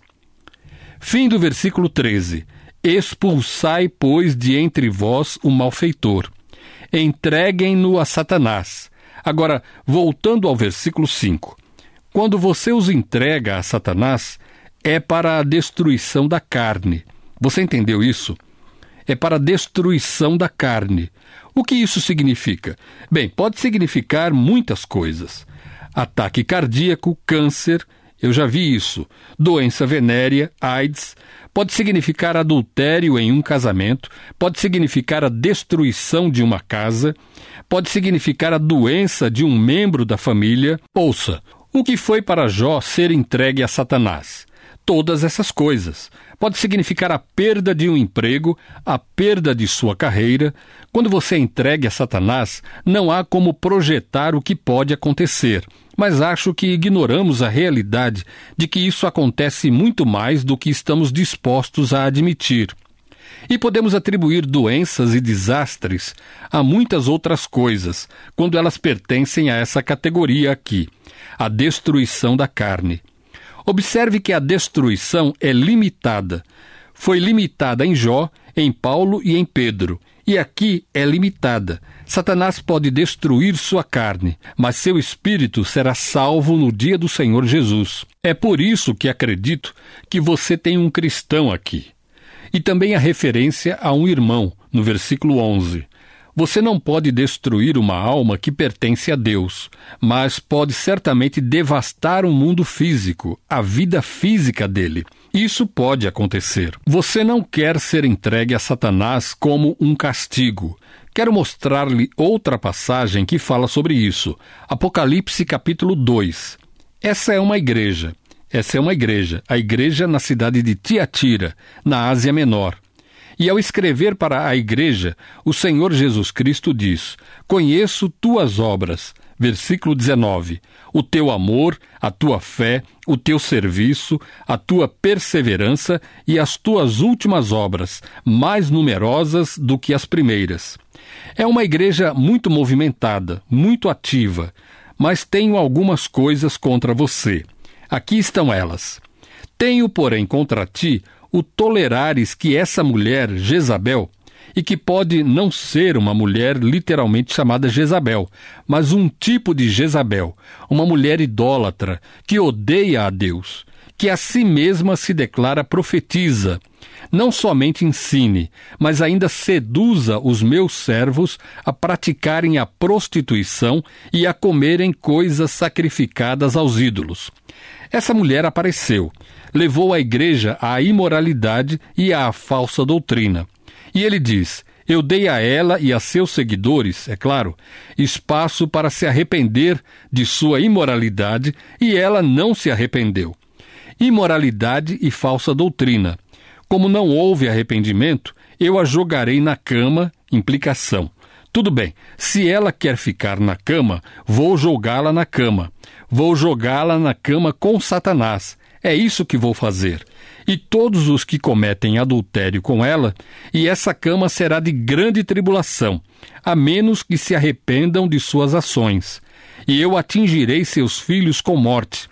Fim do versículo 13. Expulsai, pois, de entre vós o malfeitor. Entreguem-no a Satanás. Agora, voltando ao versículo 5. Quando você os entrega a Satanás, é para a destruição da carne. Você entendeu isso? É para a destruição da carne. O que isso significa? Bem, pode significar muitas coisas. Ataque cardíaco, câncer, eu já vi isso. Doença venérea, AIDS. Pode significar adultério em um casamento. Pode significar a destruição de uma casa. Pode significar a doença de um membro da família. Ouça, o que foi para Jó ser entregue a Satanás? Todas essas coisas. Pode significar a perda de um emprego, a perda de sua carreira. Quando você é entregue a Satanás, não há como projetar o que pode acontecer. Mas acho que ignoramos a realidade de que isso acontece muito mais do que estamos dispostos a admitir. E podemos atribuir doenças e desastres a muitas outras coisas, quando elas pertencem a essa categoria aqui, a destruição da carne. Observe que a destruição é limitada. Foi limitada em Jó, em Paulo e em Pedro. E aqui é limitada. Satanás pode destruir sua carne, mas seu espírito será salvo no dia do Senhor Jesus. É por isso que acredito que você tem um cristão aqui. E também a referência a um irmão, no versículo 11. Você não pode destruir uma alma que pertence a Deus, mas pode certamente devastar o mundo físico, a vida física dele. Isso pode acontecer. Você não quer ser entregue a Satanás como um castigo. Quero mostrar-lhe outra passagem que fala sobre isso. Apocalipse capítulo 2. Essa é uma igreja, a igreja na cidade de Tiatira, na Ásia Menor. E ao escrever para a igreja, o Senhor Jesus Cristo diz: conheço tuas obras, versículo 19, o teu amor, a tua fé, o teu serviço, a tua perseverança e as tuas últimas obras, mais numerosas do que as primeiras. É uma igreja muito movimentada, muito ativa, mas tenho algumas coisas contra você. Aqui estão elas. Tenho, porém, contra ti o tolerares que essa mulher, Jezabel, e que pode não ser uma mulher literalmente chamada Jezabel, mas um tipo de Jezabel, uma mulher idólatra, que odeia a Deus, que a si mesma se declara profetiza, não somente ensine, mas ainda seduza os meus servos a praticarem a prostituição e a comerem coisas sacrificadas aos ídolos. Essa mulher apareceu, levou a igreja à imoralidade e à falsa doutrina. E ele diz: eu dei a ela e a seus seguidores, é claro, espaço para se arrepender de sua imoralidade, e ela não se arrependeu. Imoralidade e falsa doutrina. Como não houve arrependimento, eu a jogarei na cama, implicação. Tudo bem, se ela quer ficar na cama, vou jogá-la na cama. Vou jogá-la na cama com Satanás. É isso que vou fazer. E todos os que cometem adultério com ela, e essa cama será de grande tribulação, a menos que se arrependam de suas ações. E eu atingirei seus filhos com morte.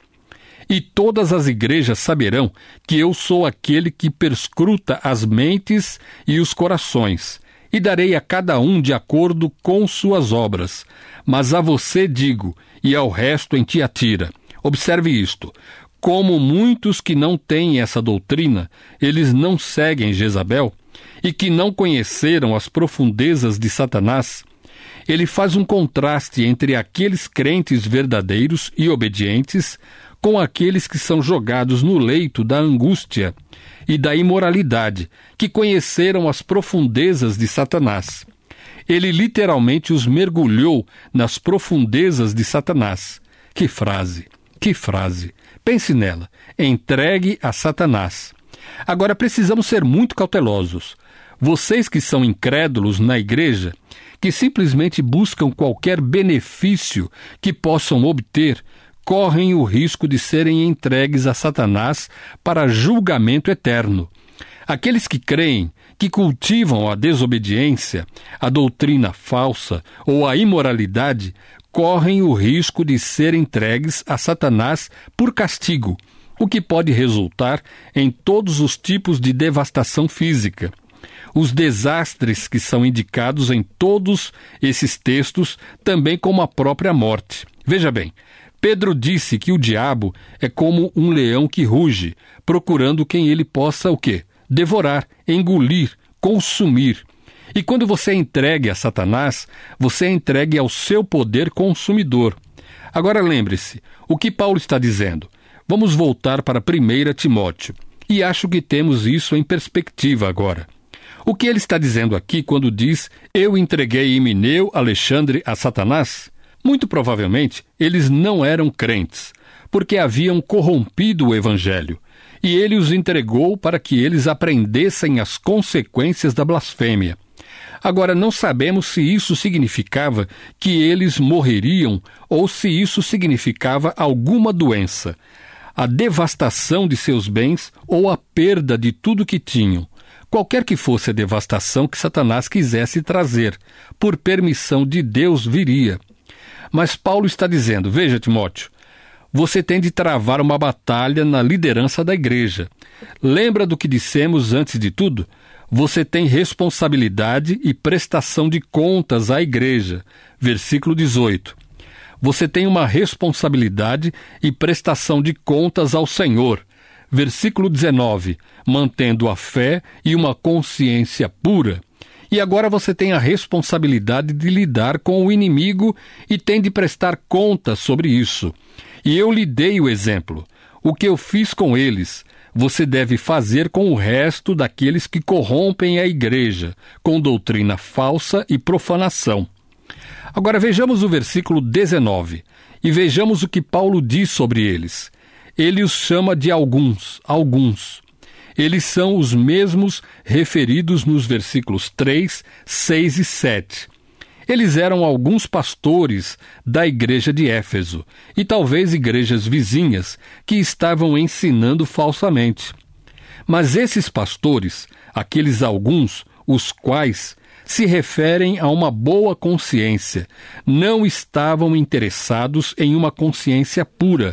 E todas as igrejas saberão que eu sou aquele que perscruta as mentes e os corações, e darei a cada um de acordo com suas obras. Mas a você digo, e ao resto em Tiatira, observe isto: como muitos que não têm essa doutrina, eles não seguem Jezabel, e que não conheceram as profundezas de Satanás, ele faz um contraste entre aqueles crentes verdadeiros e obedientes com aqueles que são jogados no leito da angústia e da imoralidade, que conheceram as profundezas de Satanás. Ele literalmente os mergulhou nas profundezas de Satanás. Que frase! Que frase! Pense nela. Entregue a Satanás. Agora precisamos ser muito cautelosos. Vocês que são incrédulos na igreja, que simplesmente buscam qualquer benefício que possam obter, correm o risco de serem entregues a Satanás para julgamento eterno. Aqueles que creem, que cultivam a desobediência, a doutrina falsa ou a imoralidade, correm o risco de serem entregues a Satanás por castigo, o que pode resultar em todos os tipos de devastação física. Os desastres que são indicados em todos esses textos, também como a própria morte. Veja bem, Pedro disse que o diabo é como um leão que ruge, procurando quem ele possa o quê? Devorar, engolir, consumir. E quando você é entregue a Satanás, você é entregue ao seu poder consumidor. Agora lembre-se, o que Paulo está dizendo? Vamos voltar para 1 Timóteo. E acho que temos isso em perspectiva agora. O que ele está dizendo aqui quando diz: eu entreguei Himeneu, Alexandre a Satanás? Muito provavelmente, eles não eram crentes, porque haviam corrompido o evangelho. E ele os entregou para que eles aprendessem as consequências da blasfêmia. Agora, não sabemos se isso significava que eles morreriam ou se isso significava alguma doença, a devastação de seus bens ou a perda de tudo que tinham. Qualquer que fosse a devastação que Satanás quisesse trazer, por permissão de Deus viria. Mas Paulo está dizendo: veja, Timóteo, você tem de travar uma batalha na liderança da igreja. Lembra do que dissemos antes de tudo? Você tem responsabilidade e prestação de contas à igreja. Versículo 18. Você tem uma responsabilidade e prestação de contas ao Senhor. Versículo 19. Mantendo a fé e uma consciência pura. E agora você tem a responsabilidade de lidar com o inimigo e tem de prestar contas sobre isso. E eu lhe dei o exemplo. O que eu fiz com eles, você deve fazer com o resto daqueles que corrompem a igreja, com doutrina falsa e profanação. Agora vejamos o versículo 19, e vejamos o que Paulo diz sobre eles. Ele os chama de alguns. Eles são os mesmos referidos nos versículos 3, 6 e 7. Eles eram alguns pastores da igreja de Éfeso e talvez igrejas vizinhas que estavam ensinando falsamente. Mas esses pastores, aqueles alguns, os quais se referem a uma boa consciência, não estavam interessados em uma consciência pura.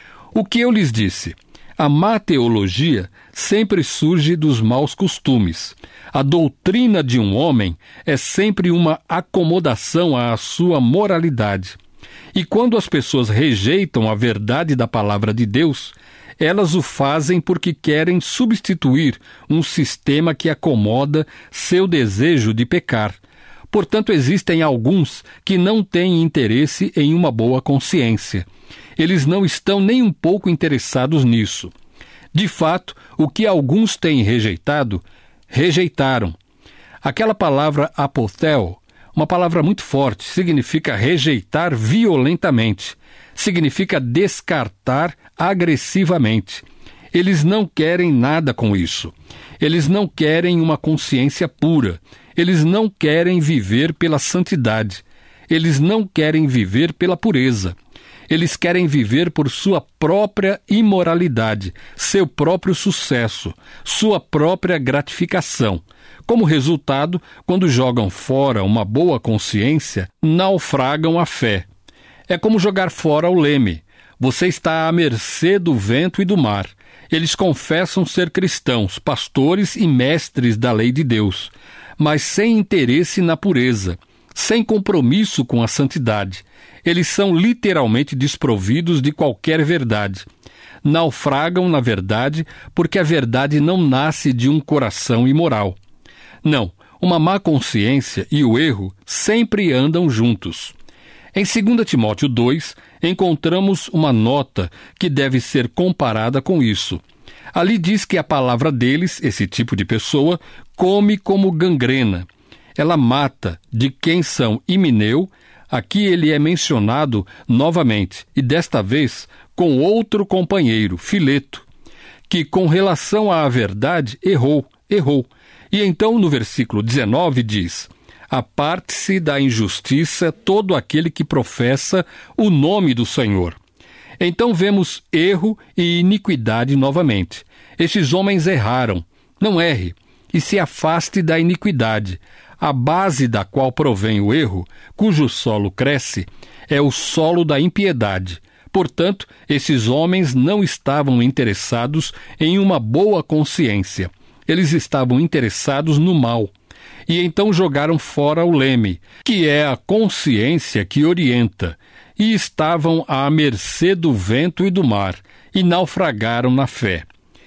O que eu lhes disse? A má teologia sempre surge dos maus costumes. A doutrina de um homem é sempre uma acomodação à sua moralidade. E quando as pessoas rejeitam a verdade da palavra de Deus, elas o fazem porque querem substituir um sistema que acomoda seu desejo de pecar. Portanto, existem alguns que não têm interesse em uma boa consciência. Eles não estão nem um pouco interessados nisso. De fato, o que alguns têm rejeitado, rejeitaram. Aquela palavra apotheo, uma palavra muito forte, significa rejeitar violentamente. Significa descartar agressivamente. Eles não querem nada com isso. Eles não querem uma consciência pura. Eles não querem viver pela santidade. Eles não querem viver pela pureza. Eles querem viver por sua própria imoralidade, seu próprio sucesso, sua própria gratificação. Como resultado, quando jogam fora uma boa consciência, naufragam a fé. É como jogar fora o leme. Você está à mercê do vento e do mar. Eles confessam ser cristãos, pastores e mestres da lei de Deus, mas sem interesse na pureza, sem compromisso com a santidade. Eles são literalmente desprovidos de qualquer verdade. Naufragam na verdade porque a verdade não nasce de um coração imoral. Não, uma má consciência e o erro sempre andam juntos. Em 2 Timóteo 2, encontramos uma nota que deve ser comparada com isso. Ali diz que a palavra deles, esse tipo de pessoa, come como gangrena. Ela mata de quem são Himeneu. Aqui ele é mencionado novamente, e desta vez com outro companheiro, Fileto, que com relação à verdade errou. E então no versículo 19 diz: aparte-se da injustiça todo aquele que professa o nome do Senhor. Então vemos erro e iniquidade novamente. Estes homens erraram. Não erre e se afaste da iniquidade. A base da qual provém o erro, cujo solo cresce, é o solo da impiedade. Portanto, esses homens não estavam interessados em uma boa consciência. Eles estavam interessados no mal. E então jogaram fora o leme, que é a consciência que orienta, e estavam à mercê do vento e do mar, e naufragaram na fé.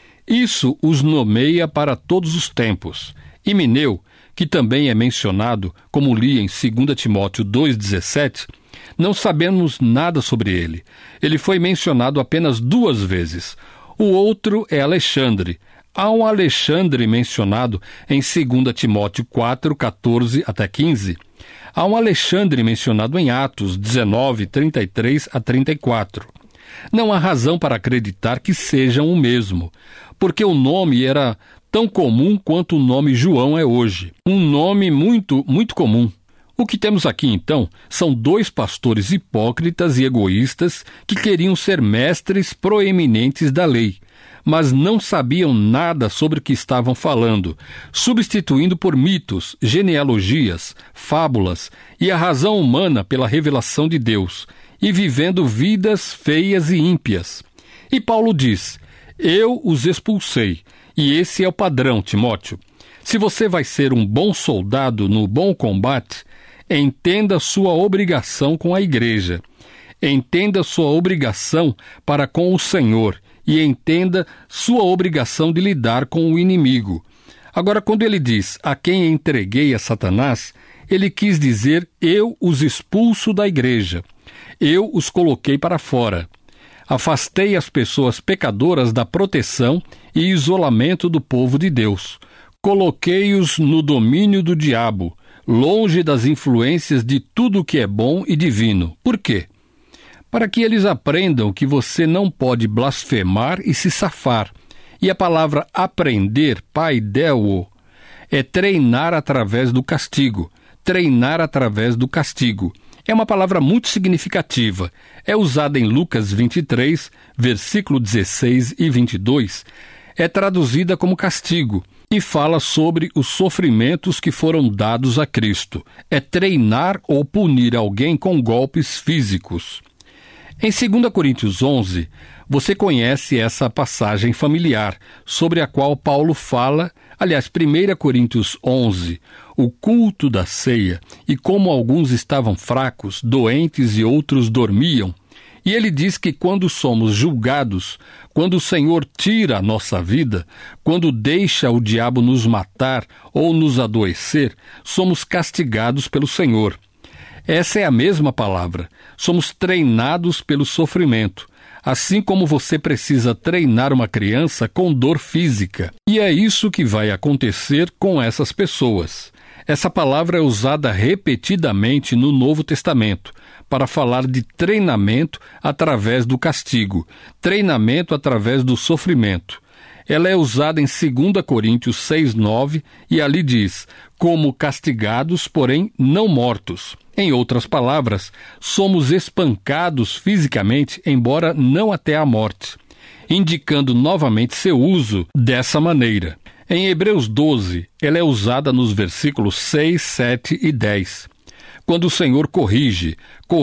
Isso os nomeia para todos os tempos. Himeneu, que também é mencionado, como li em 2 Timóteo 2,17, não sabemos nada sobre ele. Ele foi mencionado apenas 2 vezes. O outro é Alexandre. Há um Alexandre mencionado em 2 Timóteo 4, 14 até 15. Há um Alexandre mencionado em Atos 19, 33 a 34. Não há razão para acreditar que sejam o mesmo, porque o nome era tão comum quanto o nome João é hoje. Um nome muito comum. O que temos aqui, então, são 2 pastores hipócritas e egoístas que queriam ser mestres proeminentes da lei, mas não sabiam nada sobre o que estavam falando, substituindo por mitos, genealogias, fábulas e a razão humana pela revelação de Deus, e vivendo vidas feias e ímpias. E Paulo diz: eu os expulsei, e esse é o padrão, Timóteo. Se você vai ser um bom soldado no bom combate, entenda sua obrigação com a igreja. Entenda sua obrigação para com o Senhor e entenda sua obrigação de lidar com o inimigo. Agora, quando ele diz, a quem entreguei a Satanás, ele quis dizer, eu os expulso da igreja. Eu os coloquei para fora. Afastei as pessoas pecadoras da proteção e isolamento do povo de Deus. Coloquei-os no domínio do diabo, longe das influências de tudo que é bom e divino. Por quê? Para que eles aprendam que você não pode blasfemar e se safar. E a palavra aprender, paideo, é treinar através do castigo. Treinar através do castigo. É uma palavra muito significativa. É usada em Lucas 23, versículo 16 e 22. É traduzida como castigo e fala sobre os sofrimentos que foram dados a Cristo. É treinar ou punir alguém com golpes físicos. Em 2 Coríntios 11, você conhece essa passagem familiar, sobre a qual Paulo fala, aliás, 1 Coríntios 11, o culto da ceia, e como alguns estavam fracos, doentes e outros dormiam. E ele diz que quando somos julgados, quando o Senhor tira a nossa vida, quando deixa o diabo nos matar ou nos adoecer, somos castigados pelo Senhor. Essa é a mesma palavra. Somos treinados pelo sofrimento, assim como você precisa treinar uma criança com dor física. E é isso que vai acontecer com essas pessoas. Essa palavra é usada repetidamente no Novo Testamento para falar de treinamento através do castigo, treinamento através do sofrimento. Ela é usada em 2 Coríntios 6:9 e ali diz, como castigados, porém não mortos. Em outras palavras, somos espancados fisicamente, embora não até a morte, indicando novamente seu uso dessa maneira. Em Hebreus 12, ela é usada nos versículos 6, 7 e 10. Quando o Senhor corrige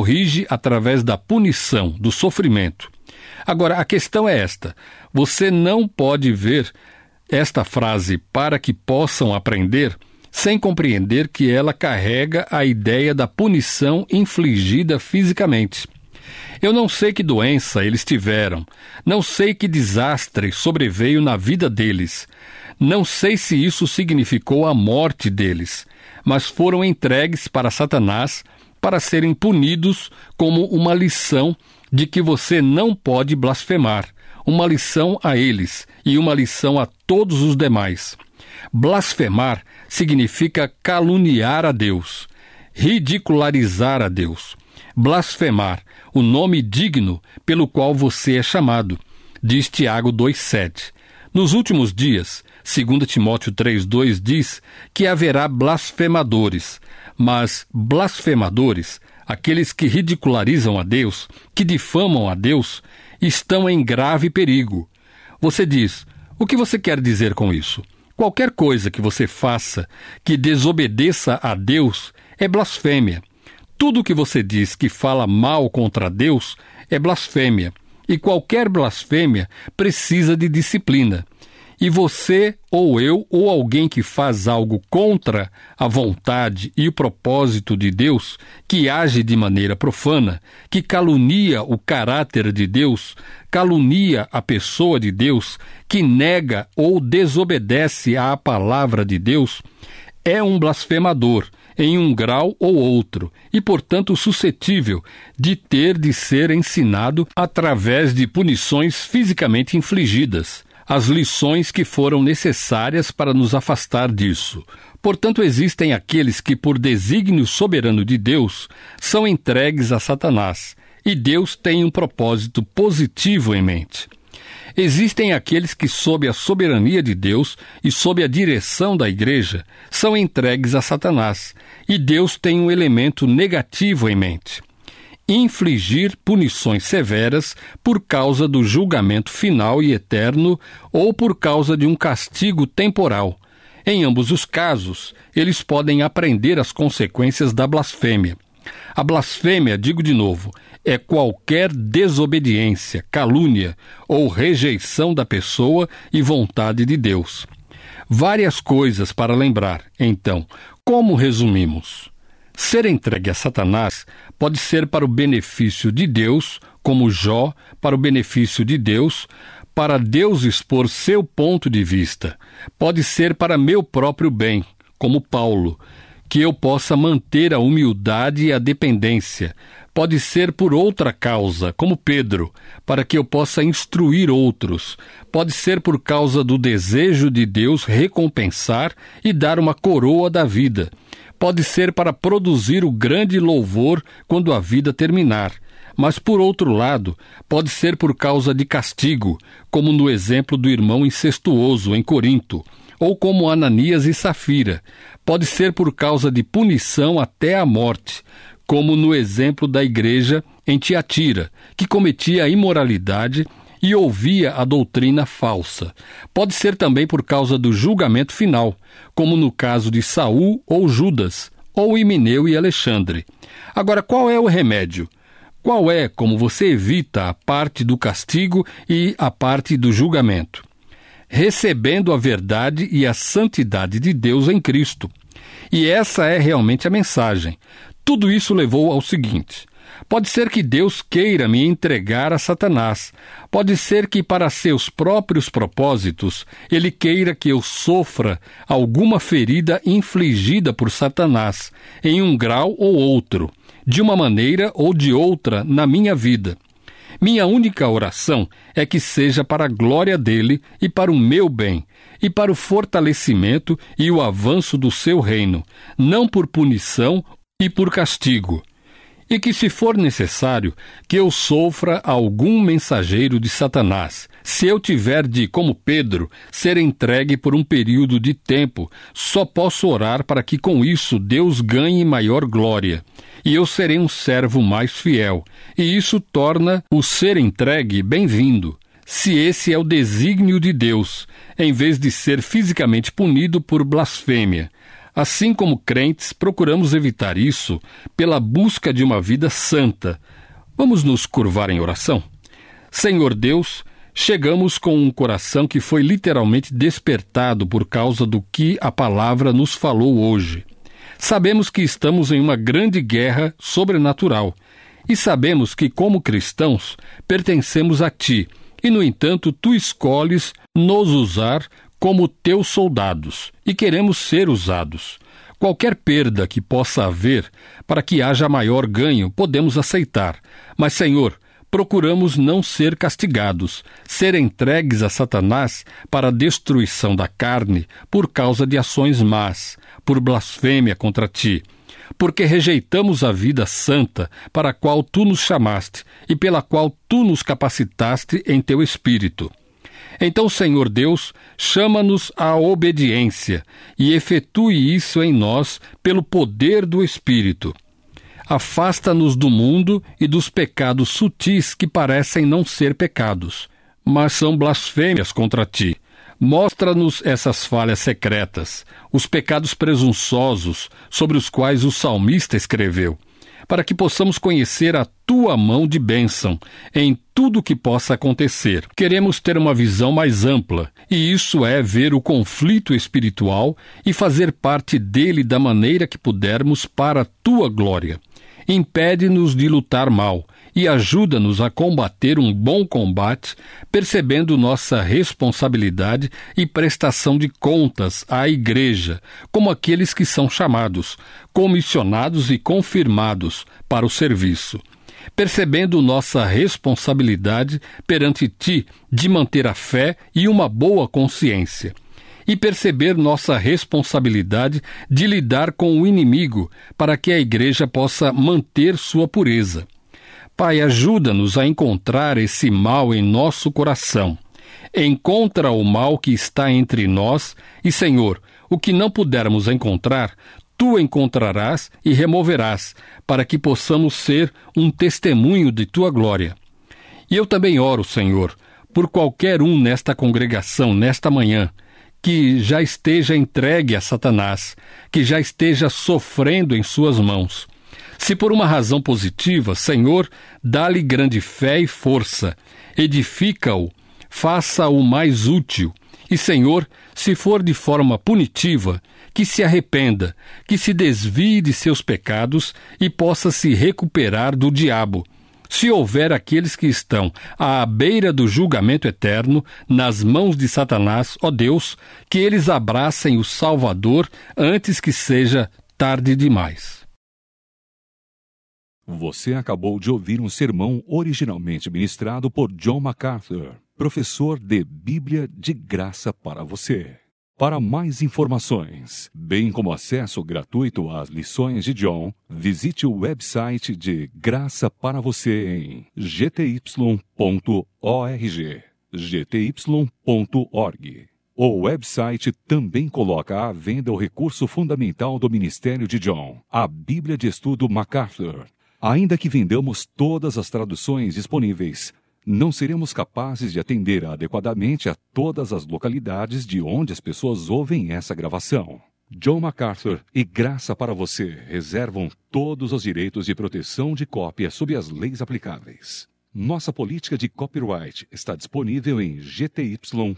através da punição, do sofrimento. Agora, a questão é esta. Você não pode ver esta frase para que possam aprender sem compreender que ela carrega a ideia da punição infligida fisicamente. Eu não sei que doença eles tiveram, não sei que desastre sobreveio na vida deles, não sei se isso significou a morte deles, mas foram entregues para Satanás para serem punidos como uma lição de que você não pode blasfemar, uma lição a eles e uma lição a todos os demais. Blasfemar significa caluniar a Deus, ridicularizar a Deus. Blasfemar, o nome digno pelo qual você é chamado, diz Tiago 2,7. Nos últimos dias, 2 Timóteo 3,2 diz que haverá blasfemadores, mas blasfemadores, aqueles que ridicularizam a Deus, que difamam a Deus, estão em grave perigo. Você diz, o que você quer dizer com isso? Qualquer coisa que você faça que desobedeça a Deus é blasfêmia. Tudo que você diz que fala mal contra Deus é blasfêmia. E qualquer blasfêmia precisa de disciplina. E você, ou eu, ou alguém que faz algo contra a vontade e o propósito de Deus, que age de maneira profana, que calunia o caráter de Deus, calunia a pessoa de Deus, que nega ou desobedece à palavra de Deus, é um blasfemador em um grau ou outro e, portanto, suscetível de ter de ser ensinado através de punições fisicamente infligidas, as lições que foram necessárias para nos afastar disso. Portanto, existem aqueles que, por desígnio soberano de Deus, são entregues a Satanás, e Deus tem um propósito positivo em mente. Existem aqueles que, sob a soberania de Deus e sob a direção da Igreja, são entregues a Satanás, e Deus tem um elemento negativo em mente: infligir punições severas por causa do julgamento final e eterno ou por causa de um castigo temporal. Em ambos os casos, eles podem aprender as consequências da blasfêmia. A blasfêmia, digo de novo, é qualquer desobediência, calúnia ou rejeição da pessoa e vontade de Deus. Várias coisas para lembrar. Então, como resumimos? Ser entregue a Satanás pode ser para o benefício de Deus, como Jó, para o benefício de Deus, para Deus expor seu ponto de vista. Pode ser para meu próprio bem, como Paulo, que eu possa manter a humildade e a dependência. Pode ser por outra causa, como Pedro, para que eu possa instruir outros. Pode ser por causa do desejo de Deus recompensar e dar uma coroa da vida. Pode ser para produzir o grande louvor quando a vida terminar. Mas, por outro lado, pode ser por causa de castigo, como no exemplo do irmão incestuoso em Corinto, ou como Ananias e Safira. Pode ser por causa de punição até a morte, como no exemplo da igreja em Tiatira, que cometia a imoralidade e ouvia a doutrina falsa. Pode ser também por causa do julgamento final, como no caso de Saul ou Judas, ou Himeneu e Alexandre. Agora, qual é o remédio? Qual é como você evita a parte do castigo e a parte do julgamento? Recebendo a verdade e a santidade de Deus em Cristo. E essa é realmente a mensagem. Tudo isso levou ao seguinte: pode ser que Deus queira me entregar a Satanás. Pode ser que, para seus próprios propósitos, Ele queira que eu sofra alguma ferida infligida por Satanás, em um grau ou outro, de uma maneira ou de outra na minha vida. Minha única oração é que seja para a glória dele e para o meu bem, e para o fortalecimento e o avanço do seu reino, não por punição e por castigo. E que, se for necessário, que eu sofra algum mensageiro de Satanás, se eu tiver de, como Pedro, ser entregue por um período de tempo, só posso orar para que com isso Deus ganhe maior glória, e eu serei um servo mais fiel, e isso torna o ser entregue bem-vindo, se esse é o desígnio de Deus, em vez de ser fisicamente punido por blasfêmia. Assim como crentes, procuramos evitar isso pela busca de uma vida santa. Vamos nos curvar em oração? Senhor Deus, chegamos com um coração que foi literalmente despertado por causa do que a palavra nos falou hoje. Sabemos que estamos em uma grande guerra sobrenatural e sabemos que, como cristãos, pertencemos a Ti e, no entanto, Tu escolhes nos usar como teus soldados, e queremos ser usados. Qualquer perda que possa haver para que haja maior ganho, podemos aceitar. Mas, Senhor, procuramos não ser castigados, ser entregues a Satanás para a destruição da carne por causa de ações más, por blasfêmia contra Ti, porque rejeitamos a vida santa para a qual Tu nos chamaste e pela qual Tu nos capacitaste em Teu Espírito. Então, Senhor Deus, chama-nos à obediência e efetue isso em nós pelo poder do Espírito. Afasta-nos do mundo e dos pecados sutis que parecem não ser pecados, mas são blasfêmias contra ti. Mostra-nos essas falhas secretas, os pecados presunçosos sobre os quais o salmista escreveu, para que possamos conhecer a tua mão de bênção em tudo o que possa acontecer. Queremos ter uma visão mais ampla, e isso é ver o conflito espiritual e fazer parte dele da maneira que pudermos para a tua glória. Impede-nos de lutar mal e ajuda-nos a combater um bom combate, percebendo nossa responsabilidade e prestação de contas à Igreja, como aqueles que são chamados, comissionados e confirmados para o serviço. Percebendo nossa responsabilidade perante ti de manter a fé e uma boa consciência. E perceber nossa responsabilidade de lidar com o inimigo para que a Igreja possa manter sua pureza. Pai, ajuda-nos a encontrar esse mal em nosso coração. Encontra o mal que está entre nós e, Senhor, o que não pudermos encontrar, tu encontrarás e removerás, para que possamos ser um testemunho de tua glória. E eu também oro, Senhor, por qualquer um nesta congregação, nesta manhã, que já esteja entregue a Satanás, que já esteja sofrendo em suas mãos. Se por uma razão positiva, Senhor, dá-lhe grande fé e força, edifica-o, faça-o mais útil. E, Senhor, se for de forma punitiva, que se arrependa, que se desvie de seus pecados e possa se recuperar do diabo. Se houver aqueles que estão à beira do julgamento eterno, nas mãos de Satanás, ó Deus, que eles abracem o Salvador antes que seja tarde demais. Você acabou de ouvir um sermão originalmente ministrado por John MacArthur, professor de Bíblia de Graça para você. Para mais informações, bem como acesso gratuito às lições de John, visite o website de Graça para você em gty.org. gty.org. O website também coloca à venda o recurso fundamental do ministério de John, a Bíblia de Estudo MacArthur. Ainda que vendamos todas as traduções disponíveis, não seremos capazes de atender adequadamente a todas as localidades de onde as pessoas ouvem essa gravação. John MacArthur e Graça para você reservam todos os direitos de proteção de cópia sob as leis aplicáveis. Nossa política de copyright está disponível em gty.org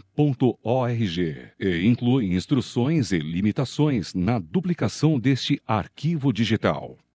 e inclui instruções e limitações na duplicação deste arquivo digital.